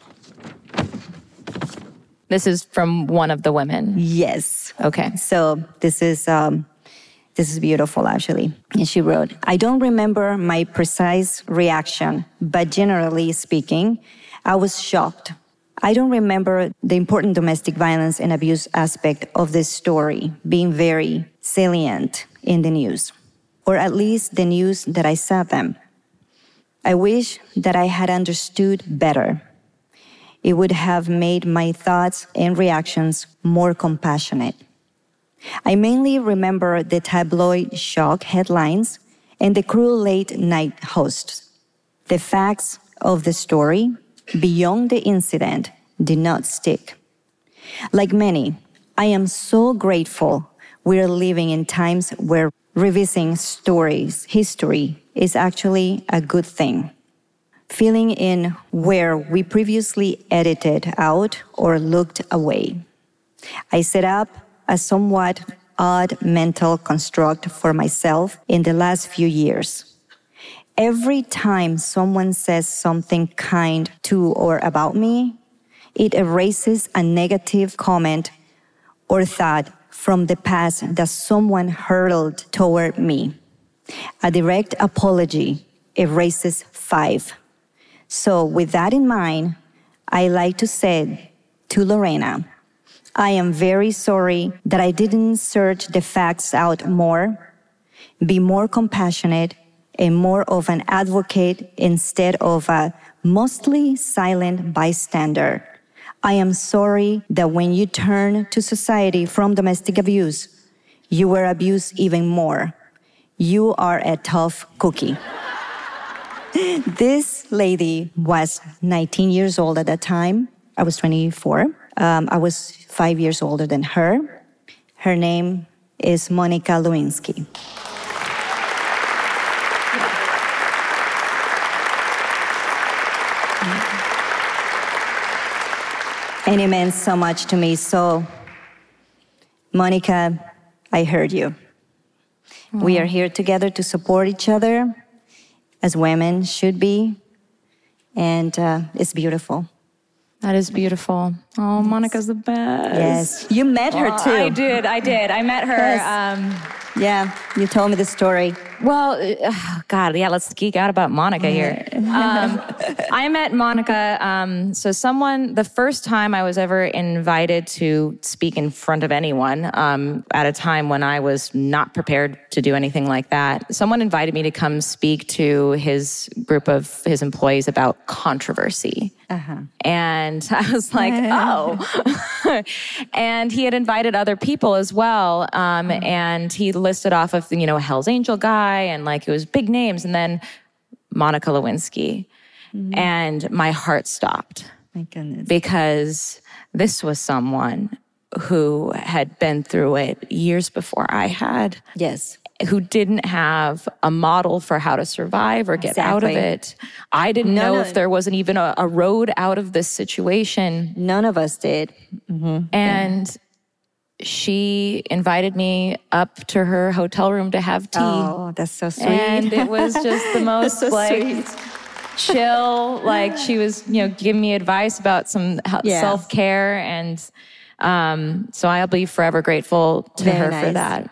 this is from one of the women. Yes. Okay. So this is beautiful, actually. And she wrote, I don't remember my precise reaction, but generally speaking, I was shocked. I don't remember the important domestic violence and abuse aspect of this story being very salient in the news, or at least the news that I saw them. I wish that I had understood better. It would have made my thoughts and reactions more compassionate. I mainly remember the tabloid shock headlines and the cruel late-night hosts. The facts of the story, beyond the incident, did not stick. Like many, I am so grateful we are living in times where revisiting history is actually a good thing. Filling in where we previously edited out or looked away. I set up a somewhat odd mental construct for myself in the last few years. Every time someone says something kind to or about me, it erases a negative comment or thought from the past that someone hurled toward me. A direct apology erases 5. So with that in mind, I like to say to Lorena, I am very sorry that I didn't search the facts out more, be more compassionate, and more of an advocate instead of a mostly silent bystander. I am sorry that when you turn to society from domestic abuse, you were abused even more. You are a tough cookie. This lady was 19 years old at that time. I was 24. I was 5 years older than her. Her name is Monica Lewinsky. And it meant so much to me. So, Monica, I heard you. We are here together to support each other, as women should be. And it's beautiful. That is beautiful. Oh, Monica's the best. Yes. You met her too. I did. I met her. Yes. Yeah, you told me the story. Well, God, yeah, let's geek out about Monica here. I met Monica, the first time I was ever invited to speak in front of anyone, at a time when I was not prepared to do anything like that. Someone invited me to come speak to his group of his employees about controversy. And I was like, oh. And he had invited other people as well. And he listed off of, a Hell's Angel guy, and like it was big names, and then Monica Lewinsky. And my heart stopped. My goodness. Because this was someone who had been through it years before I had. Yes. Who didn't have a model for how to survive or get out of it. I didn't know if there wasn't even a road out of this situation. None of us did. And she invited me up to her hotel room to have tea. Oh, that's so sweet. And it was just the most so sweet. Chill, like she was, giving me advice about some self-care. And so I'll be forever grateful to her for that.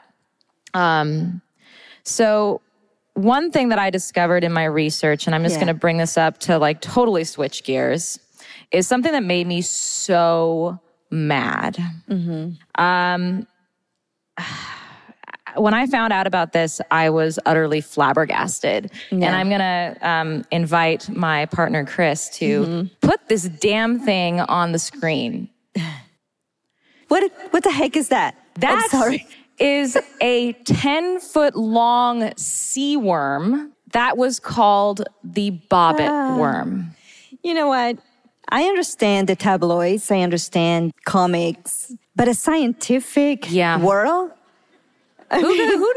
So one thing that I discovered in my research, and I'm just going to bring this up to like totally switch gears, is something that made me so mad. When I found out about this, I was utterly flabbergasted. And I'm going to invite my partner, Chris, to put this damn thing on the screen. What the heck is that? That is a 10-foot-long sea worm that was called the bobbit worm. You know what? I understand the tabloids. I understand comics. But a scientific world? Who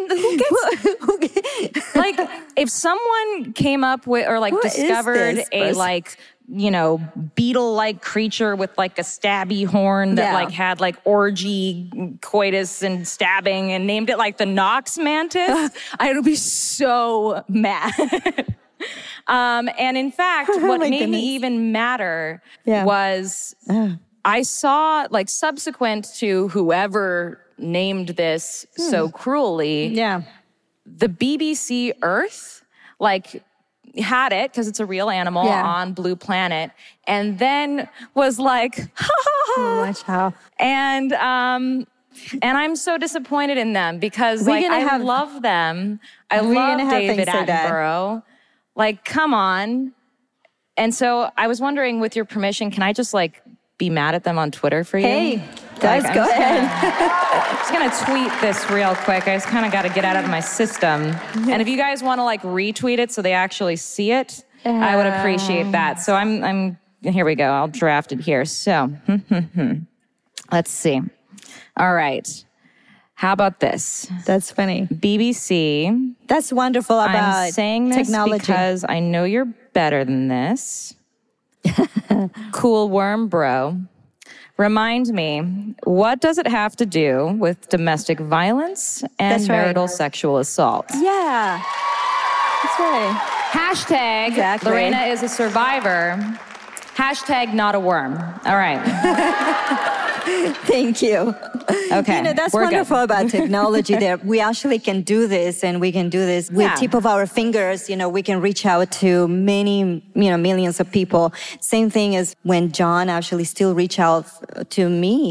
gets like if someone came up with or like discovered a like beetle-like creature with like a stabby horn that like had like orgy, coitus, and stabbing, and named it like the Nox mantis, I would be so mad. And in fact, what made me even madder was I saw like subsequent to whoever named this so cruelly, the BBC Earth like had it because it's a real animal on Blue Planet, and then was like, watch how. And I'm so disappointed in them because I love them. I love David Attenborough. Like, come on. And so I was wondering, with your permission, can I just like be mad at them on Twitter for you? Hey, guys, go ahead. I'm just going to tweet this real quick. I just kind of got to get out of my system. And if you guys want to like retweet it so they actually see it, I would appreciate that. So I'm here we go. I'll draft it here. So, let's see. All right. How about this? That's funny. BBC. That's wonderful about I'm saying this technology. Because I know you're better than this. Cool worm bro. Remind me, what does it have to do with domestic violence and marital sexual assault? Yeah. That's right. Hashtag Lorena is a survivor. Hashtag not a worm. All right. Thank you. Okay. That's wonderful about technology that we actually can do this, and we can do this with tip of our fingers. We can reach out to many, millions of people. Same thing as when John actually still reached out to me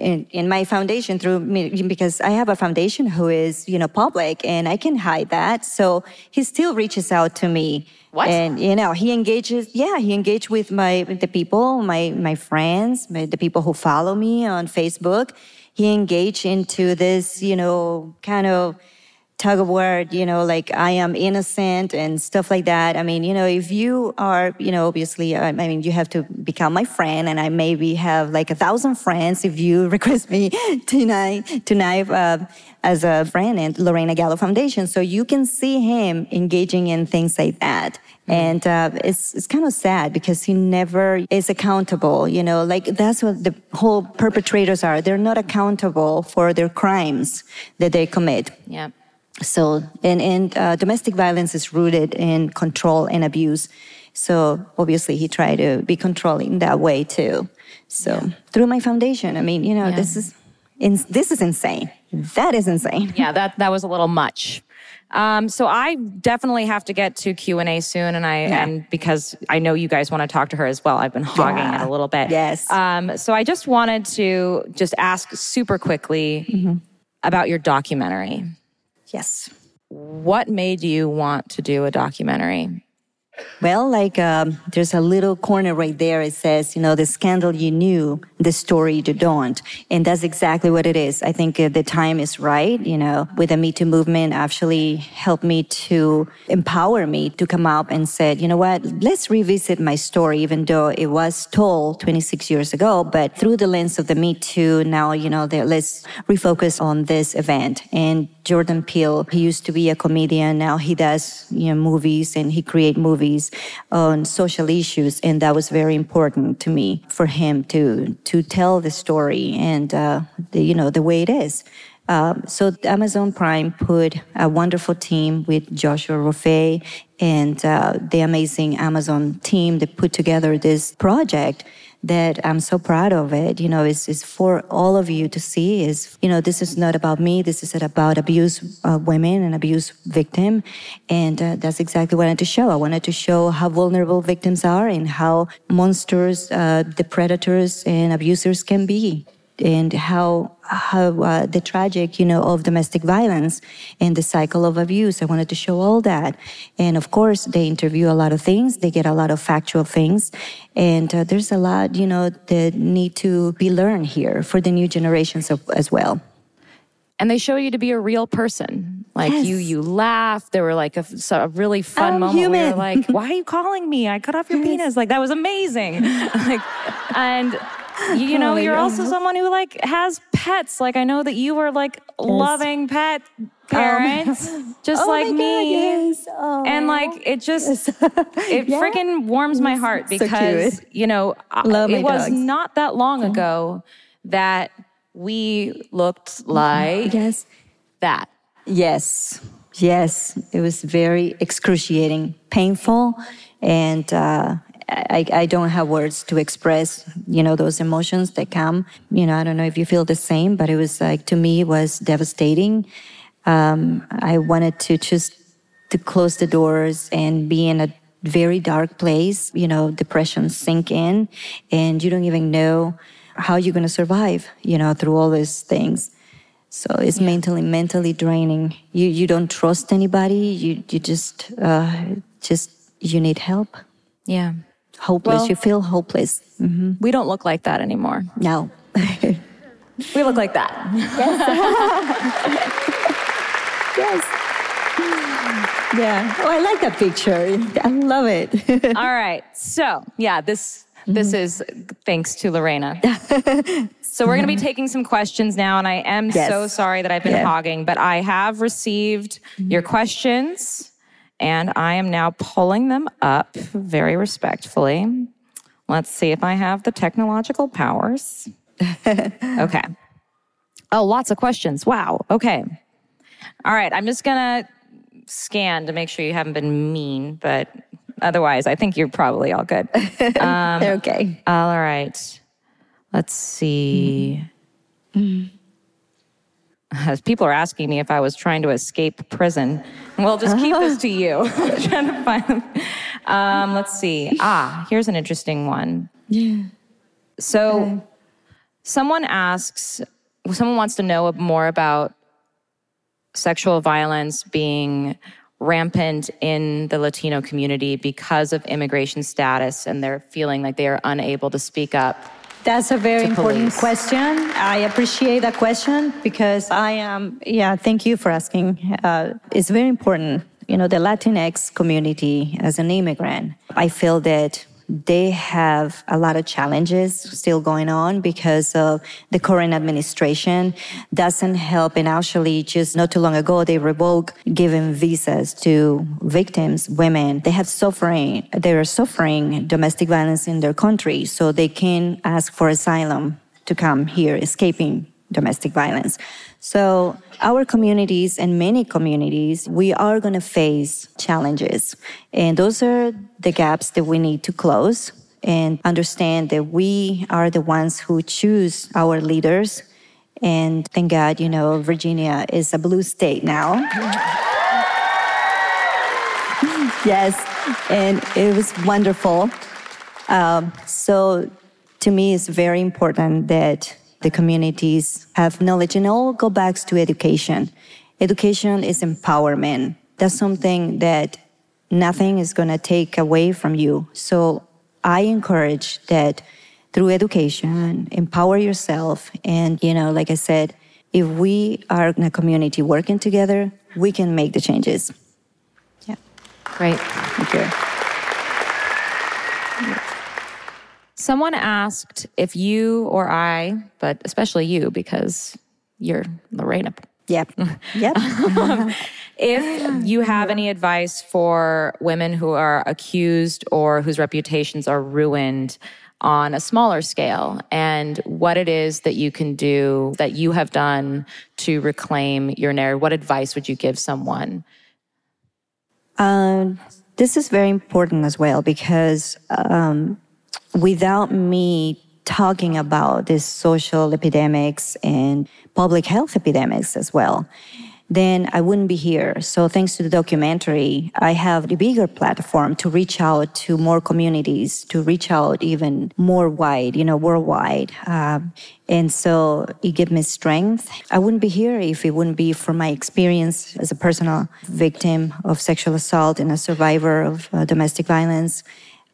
in my foundation through me, because I have a foundation who is, public, and I can hide that. So he still reaches out to me. What? And, he engaged with the people, my friends, the people who follow me on Facebook. He engaged into this, kind of tug of war, like I am innocent and stuff like that. I mean, if you are, obviously, you have to become my friend, and I maybe have like 1,000 friends if you request me tonight as a friend in Lorena Gallo Foundation. So you can see him engaging in things like that. And it's kind of sad because he never is accountable, like that's what the whole perpetrators are. They're not accountable for their crimes that they commit. Yeah. So, and domestic violence is rooted in control and abuse. So obviously he tried to be controlling that way too. So through my foundation, this is insane. That is insane. Yeah, that was a little much. So I definitely have to get to Q&A soon, and because I know you guys want to talk to her as well. I've been hogging it a little bit. Yes. So I just wanted to ask super quickly about your documentary. Yes. What made you want to do a documentary? Well, there's a little corner right there. It says, the scandal you knew, the story you don't. And that's exactly what it is. I think the time is right, with the Me Too movement actually helped me to empower me to come up and said, you know what, let's revisit my story, even though it was told 26 years ago, but through the lens of the Me Too, now, let's refocus on this event. And Jordan Peele, he used to be a comedian. Now he does, movies, and he creates movies on social issues. And that was very important to me for him to tell the story and, the way it is. So Amazon Prime put a wonderful team with Joshua Rofe and the amazing Amazon team that put together this project that I'm so proud of it. Is for all of you to see is, this is not about me. This is about abused women and abuse victim. And that's exactly what I wanted to show. I wanted to show how vulnerable victims are and how monsters, the predators and abusers can be. And how the tragic, of domestic violence and the cycle of abuse. I wanted to show all that. And of course, they interview a lot of things. They get a lot of factual things. And there's a lot, that need to be learned here for the new generations as well. And they show you to be a real person. Like yes. you laugh. There were like a really fun moment human. where you're like, why are you calling me? I cut off your penis. Like, that was amazing. And you're also someone who has pets. Like, I know that you were loving pet parents, just like me. Yes. And it just, it freaking warms my heart because, it was not that long ago that we looked like that. Yes. It was very excruciating, painful, and I don't have words to express, those emotions that come. I don't know if you feel the same, but it was to me, it was devastating. I wanted to just to close the doors and be in a very dark place, depression sink in, and you don't even know how you're going to survive, through all these things. So it's mentally draining. You don't trust anybody. You just you need help. Yeah. Hopeless. Well, you feel hopeless. Mm-hmm. We don't look like that anymore. No. We look like that. Yes. Yeah. Oh, I like that picture. I love it. All right. So, this is thanks to Lorena. So we're going to be taking some questions now, and I am so sorry that I've been hogging, but I have received your questions, and I am now pulling them up very respectfully. Let's see if I have the technological powers. Okay. Oh, lots of questions. Wow. Okay. All right. I'm just going to scan to make sure you haven't been mean, but otherwise, I think you're probably all good. They're okay. All right. Let's see. People are asking me if I was trying to escape prison. Well, just keep this to you. Trying to find them. Let's see. Here's an interesting one. Yeah. So Someone wants to know more about sexual violence being rampant in the Latino community because of immigration status, and they're feeling like they are unable to speak up. That's a very important question. I appreciate that question because thank you for asking. It's very important. The Latinx community as an immigrant, I feel that they have a lot of challenges still going on because of the current administration doesn't help. And actually, just not too long ago, they revoked giving visas to victims, women. They are suffering domestic violence in their country, so they can ask for asylum to come here, escaping domestic violence. So our communities and many communities, we are going to face challenges. And those are the gaps that we need to close and understand that we are the ones who choose our leaders. And thank God, Virginia is a blue state now. Yes, and it was wonderful. So to me, it's very important that the communities have knowledge, and all go back to education. Education is empowerment. That's something that nothing is going to take away from you. So I encourage that through education, empower yourself. And, like I said, if we are in a community working together, we can make the changes. Yeah. Great. Thank you. Someone asked if you or I, but especially you because you're Lorena. Yep. If you have any advice for women who are accused or whose reputations are ruined on a smaller scale, and what it is that you can do, that you have done to reclaim your narrative, what advice would you give someone? This is very important as well because without me talking about these social epidemics and public health epidemics as well, then I wouldn't be here. So thanks to the documentary, I have the bigger platform to reach out to more communities, to reach out even more wide, worldwide. And so it gave me strength. I wouldn't be here if it wouldn't be for my experience as a personal victim of sexual assault and a survivor of domestic violence.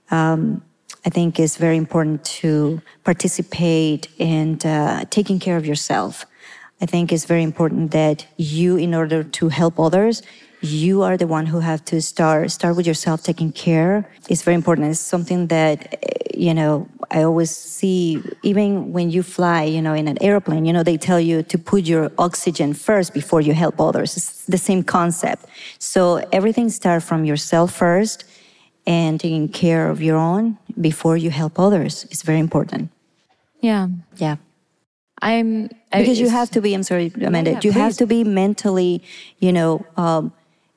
I think it's very important to participate in taking care of yourself. I think it's very important that you, in order to help others, you are the one who have to start with yourself taking care. It's very important. It's something that, I always see, even when you fly, in an airplane, they tell you to put your oxygen first before you help others. It's the same concept. So everything starts from yourself first, and taking care of your own before you help others is very important. Yeah. Yeah. Because you have to be, I'm sorry, Amanda, you have to be mentally, well,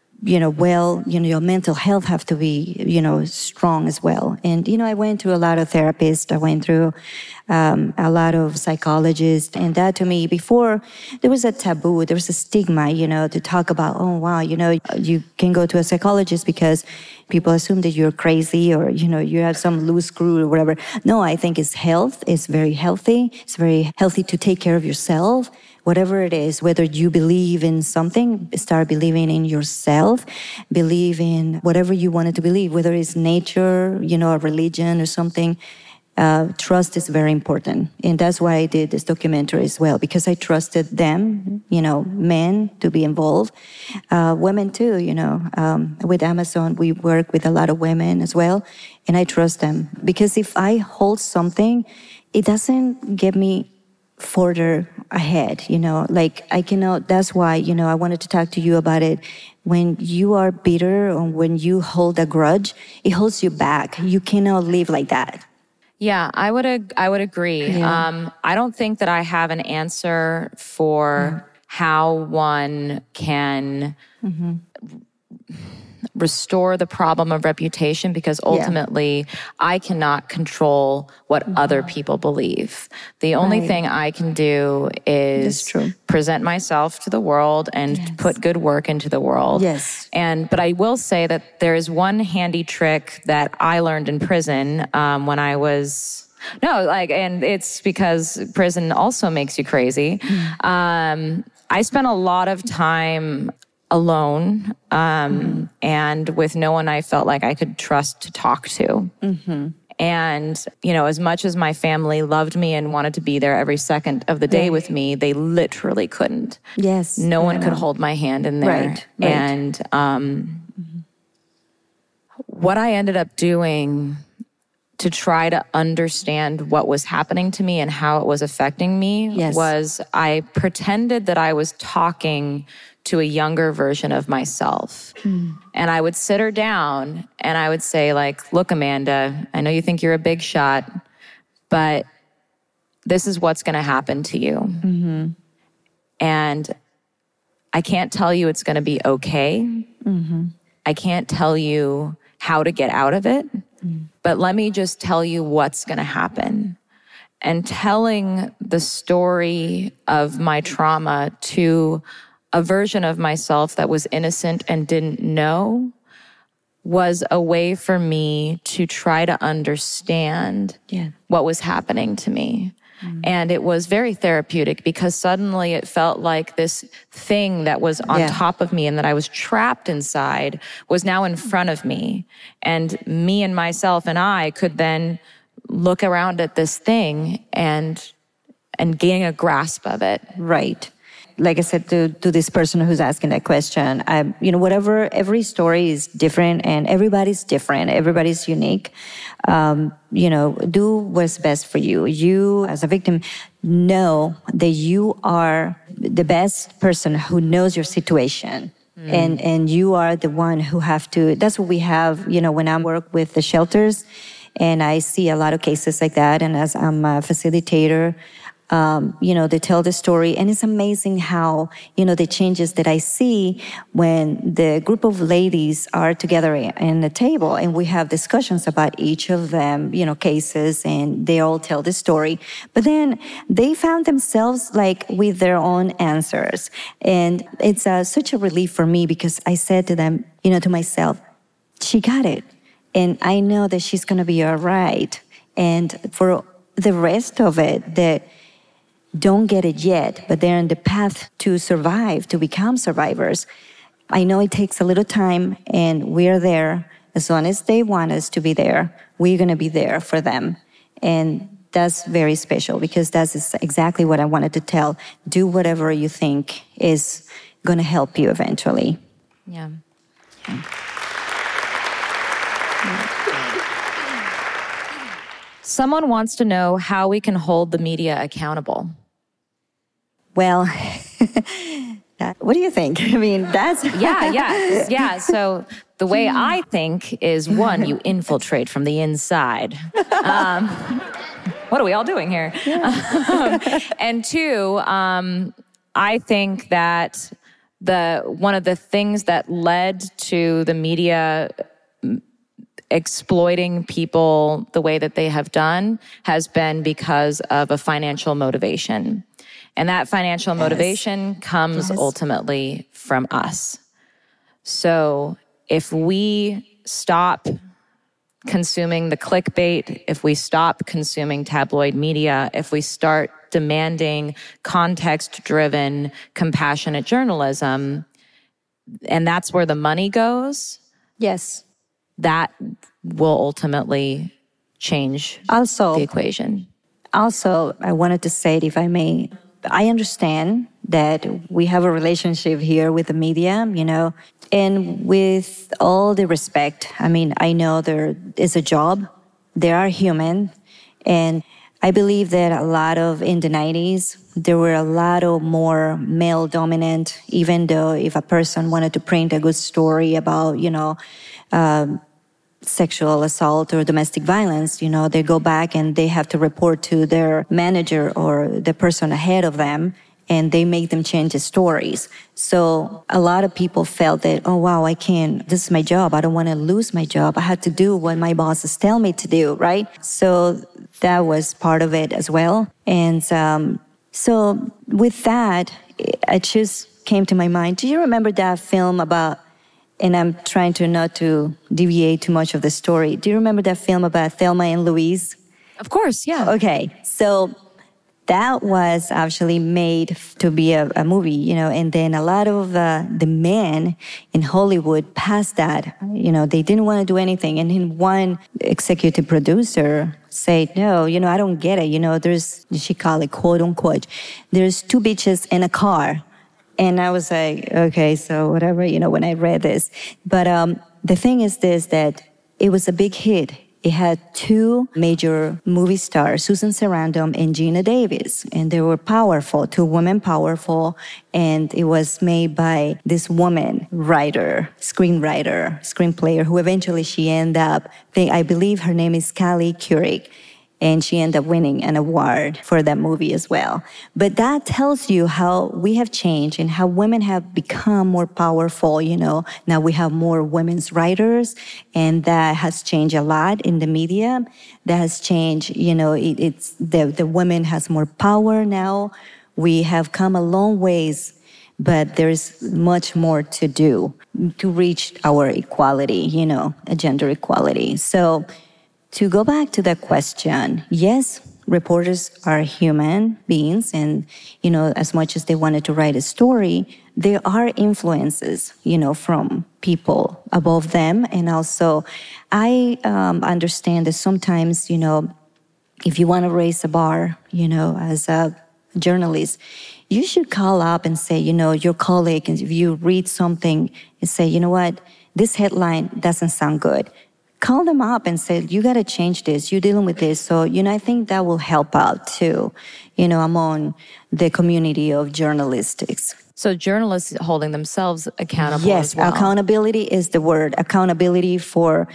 your mental health have to be, strong as well. And, I went through a lot of therapists. I went through a lot of psychologists. And that to me, before, there was a taboo, there was a stigma, to talk about, oh, wow, you can go to a psychologist because people assume that you're crazy or, you have some loose screw or whatever. No, I think it's health. It's very healthy. It's very healthy to take care of yourself. Whatever it is, whether you believe in something, start believing in yourself, believe in whatever you wanted to believe, whether it's nature, a religion or something. Trust is very important. And that's why I did this documentary as well, because I trusted them, men to be involved, women too, with Amazon, we work with a lot of women as well. And I trust them because if I hold something, it doesn't get me further ahead, I cannot, that's why, I wanted to talk to you about it. When you are bitter or when you hold a grudge, it holds you back. You cannot live like that. Yeah, I would agree. Yeah. I don't think that I have an answer for how one can restore the problem of reputation, because ultimately I cannot control what other people believe. The only thing I can do is present myself to the world and put good work into the world. Yes. But I will say that there is one handy trick that I learned in prison when I was No, and it's because prison also makes you crazy. I spent a lot of time alone, and with no one I felt like I could trust to talk to. And, as much as my family loved me and wanted to be there every second of the day with me, they literally couldn't. Yes. No one could hold my hand in there. Right. And what I ended up doing to try to understand what was happening to me and how it was affecting me was I pretended that I was talking to a younger version of myself. And I would sit her down and I would say, look, Amanda, I know you think you're a big shot, but this is what's going to happen to you. And I can't tell you it's going to be okay. I can't tell you how to get out of it, but let me just tell you what's going to happen. And telling the story of my trauma to a version of myself that was innocent and didn't know was a way for me to try to understand what was happening to me. And it was very therapeutic because suddenly it felt like this thing that was on top of me and that I was trapped inside was now in front of me. And me and myself and I could then look around at this thing and gain a grasp of it. Right. Like I said to this person who's asking that question, every story is different and everybody's different. Everybody's unique. Do what's best for you. You, as a victim, know that you are the best person who knows your situation. And you are the one who have to, that's what we have, when I work with the shelters and I see a lot of cases like that. And as I'm a facilitator, they tell the story, and it's amazing how, the changes that I see when the group of ladies are together in the table and we have discussions about each of them, cases, and they all tell the story. But then they found themselves with their own answers. And it's such a relief for me because I said to them, to myself, she got it. And I know that she's going to be all right. And for the rest of it, that don't get it yet, but they're on the path to survive, to become survivors. I know it takes a little time, and we're there. As long as they want us to be there, we're going to be there for them. And that's very special because that's exactly what I wanted to tell. Do whatever you think is going to help you eventually. Yeah. Someone wants to know how we can hold the media accountable. Well, what do you think? I mean, that's... Yeah. So the way I think is, one, you infiltrate from the inside. What are we all doing here? And two, I think that one of the things that led to the media exploiting people the way that they have done has been because of a financial motivation. And that financial motivation comes ultimately from us. So if we stop consuming the clickbait, if we stop consuming tabloid media, if we start demanding context-driven, compassionate journalism, and that's where the money goes, that will ultimately change the equation. Also, I wanted to say it, if I may, I understand that we have a relationship here with the media, and with all the respect, I mean, I know there is a job, they are human, and I believe that in the 90s, there were a lot of more male dominant, even though if a person wanted to print a good story about, sexual assault or domestic violence, they go back and they have to report to their manager or the person ahead of them, and they make them change the stories. So a lot of people felt that, oh, wow, this is my job. I don't want to lose my job. I have to do what my bosses tell me to do, right? So that was part of it as well. And so with that, it just came to my mind. Do you remember that film about, and I'm trying to not to deviate too much of the story. Do you remember that film about Thelma and Louise? Of course, yeah. Okay, so that was actually made to be a movie, and then a lot of the men in Hollywood passed that, they didn't want to do anything. And then one executive producer said, no, I don't get it. She called it quote unquote, there's two bitches in a car. And I was like, okay, so whatever, when I read this. But the thing is this, that it was a big hit. It had two major movie stars, Susan Sarandon and Gina Davis, and they were powerful, two women powerful, and it was made by this woman writer, screenplayer, who eventually she ended up, I believe her name is Callie Couric, and she ended up winning an award for that movie as well. But that tells you how we have changed and how women have become more powerful, Now we have more women's writers, and that has changed a lot in the media. That has changed, it's the women has more power now. We have come a long ways, but there's much more to do to reach our equality, a gender equality. So, to go back to that question, yes, reporters are human beings, and, as much as they wanted to write a story, there are influences, from people above them. And also, I understand that sometimes, if you want to raise a bar, as a journalist, you should call up and say, your colleague, if you read something, and say, you know what, this headline doesn't sound good. Call them up and say, you got to change this. You're dealing with this. So, I think that will help out too, among the community of journalistics. So journalists holding themselves accountable as well. Yes, accountability is the word. Accountability for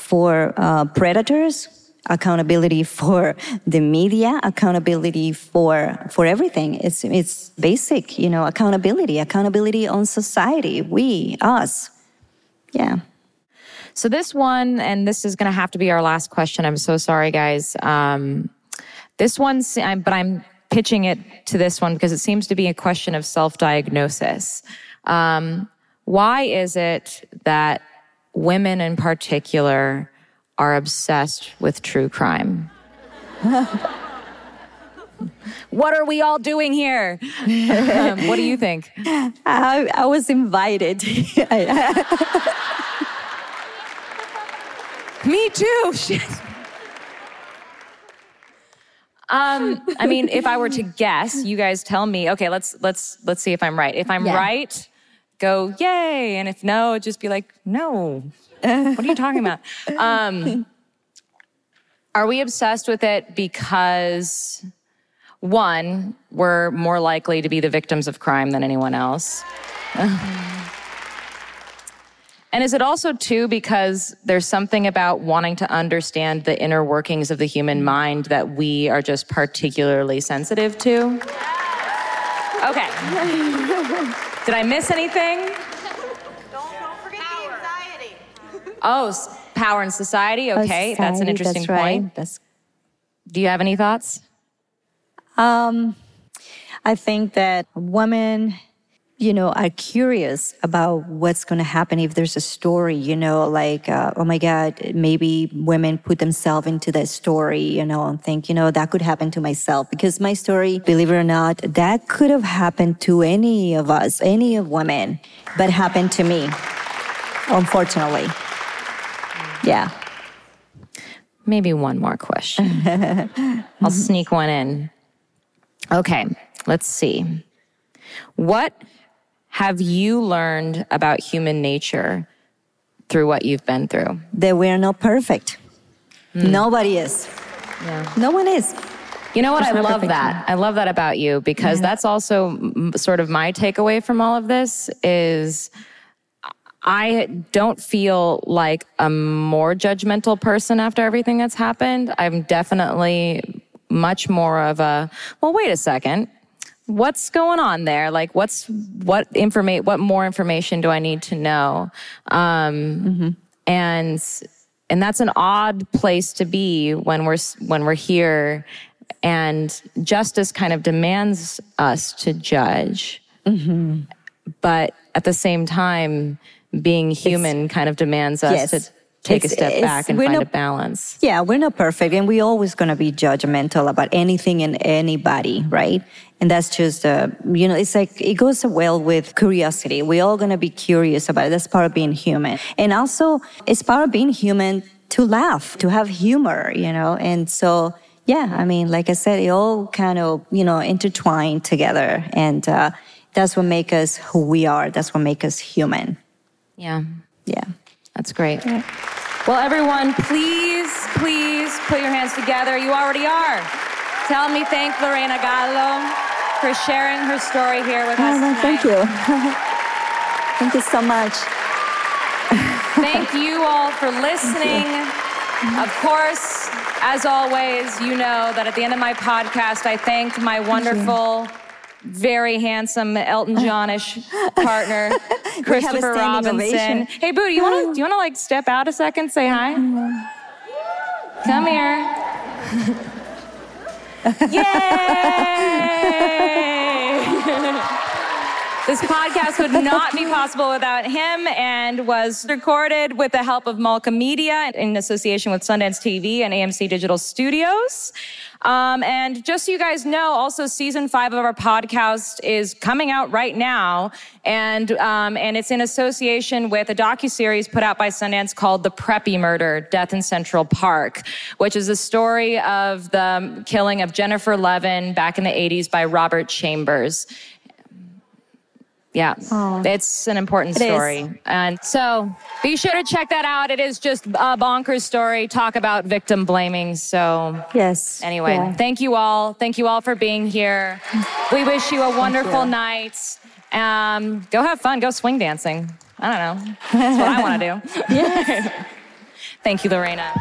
predators, accountability for the media, accountability for everything. It's basic, accountability on society, we, us. Yeah. So this one, and this is going to have to be our last question. I'm so sorry, guys. This one, but I'm pitching it to this one because it seems to be a question of self-diagnosis. Why is it that women in particular are obsessed with true crime? What are we all doing here? What do you think? I was invited. Me too. Shit. I mean, if I were to guess, you guys tell me. Okay, let's see if I'm right. If I'm right, go yay, and if no, just be like, no. What are you talking about? Are we obsessed with it because, one, we're more likely to be the victims of crime than anyone else? And is it also, too, because there's something about wanting to understand the inner workings of the human mind that we are just particularly sensitive to? Okay. Did I miss anything? Don't forget the anxiety. Oh, power in society? Okay, that's an interesting point. Do you have any thoughts? I think that women, are curious about what's going to happen if there's a story, like, oh my God, maybe women put themselves into that story, and think, that could happen to myself. Because my story, believe it or not, that could have happened to any of us, any of women, but happened to me, unfortunately. Yeah. Maybe one more question. I'll sneak one in. Okay, let's see. What have you learned about human nature through what you've been through? That we're not perfect. Nobody is. Yeah. No one is. You know what? I love that. I love that about you, because that's also sort of my takeaway from all of this is I don't feel like a more judgmental person after everything that's happened. I'm definitely much more of a, well, wait a second. What's going on there? Like, what more information do I need to know? And that's an odd place to be when we're here, and justice kind of demands us to judge. But at the same time, being human kind of demands us take a step back and find a balance. Yeah, we're not perfect, and we're always going to be judgmental about anything and anybody, right? And that's just, it's like it goes well with curiosity. We're all going to be curious about it. That's part of being human. And also, it's part of being human to laugh, to have humor, And so, yeah, I mean, like I said, it all kind of, intertwined together. And that's what makes us who we are. That's what makes us human. Yeah. Yeah. That's great. Yeah. Well, everyone, please put your hands together. You already are. Tell me thank Lorena Gallo for sharing her story here with us tonight. Thank you. Thank you so much. Thank you all for listening. Of course, as always, you know that at the end of my podcast, I thank my wonderful, very handsome Elton John-ish partner, Christopher Robinson. Ovation. Hey, Boo, do you want to like step out a second, say hi? Come here. Yay! This podcast would not be possible without him and was recorded with the help of Malka Media in association with Sundance TV and AMC Digital Studios. And just so you guys know, also season 5 of our podcast is coming out right now. And it's in association with a docuseries put out by Sundance called The Preppy Murder, Death in Central Park, which is the story of the killing of Jennifer Levin back in the 80s by Robert Chambers. Yeah, it's an important story. And so be sure to check that out. It is just a bonkers story. Talk about victim blaming. So yes. Anyway, Thank you all. Thank you all for being here. We wish you a wonderful night. Go have fun. Go swing dancing. I don't know. That's what I want to do. Yeah. Thank you, Lorena.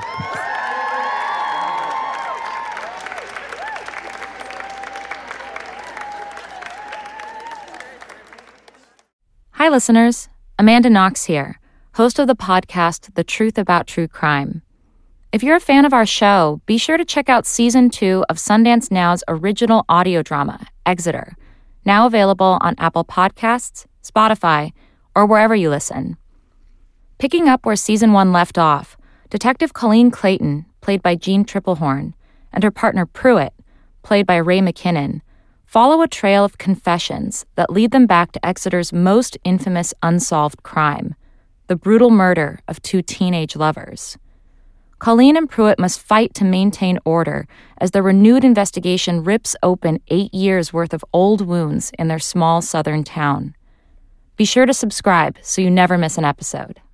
Hi, listeners. Amanda Knox here, host of the podcast, The Truth About True Crime. If you're a fan of our show, be sure to check out Season 2 of Sundance Now's original audio drama, Exeter, now available on Apple Podcasts, Spotify, or wherever you listen. Picking up where Season 1 left off, Detective Colleen Clayton, played by Jean Triplehorn, and her partner Pruitt, played by Ray McKinnon, follow a trail of confessions that lead them back to Exeter's most infamous unsolved crime, the brutal murder of 2 teenage lovers. Colleen and Pruitt must fight to maintain order as the renewed investigation rips open 8 years' worth of old wounds in their small southern town. Be sure to subscribe so you never miss an episode.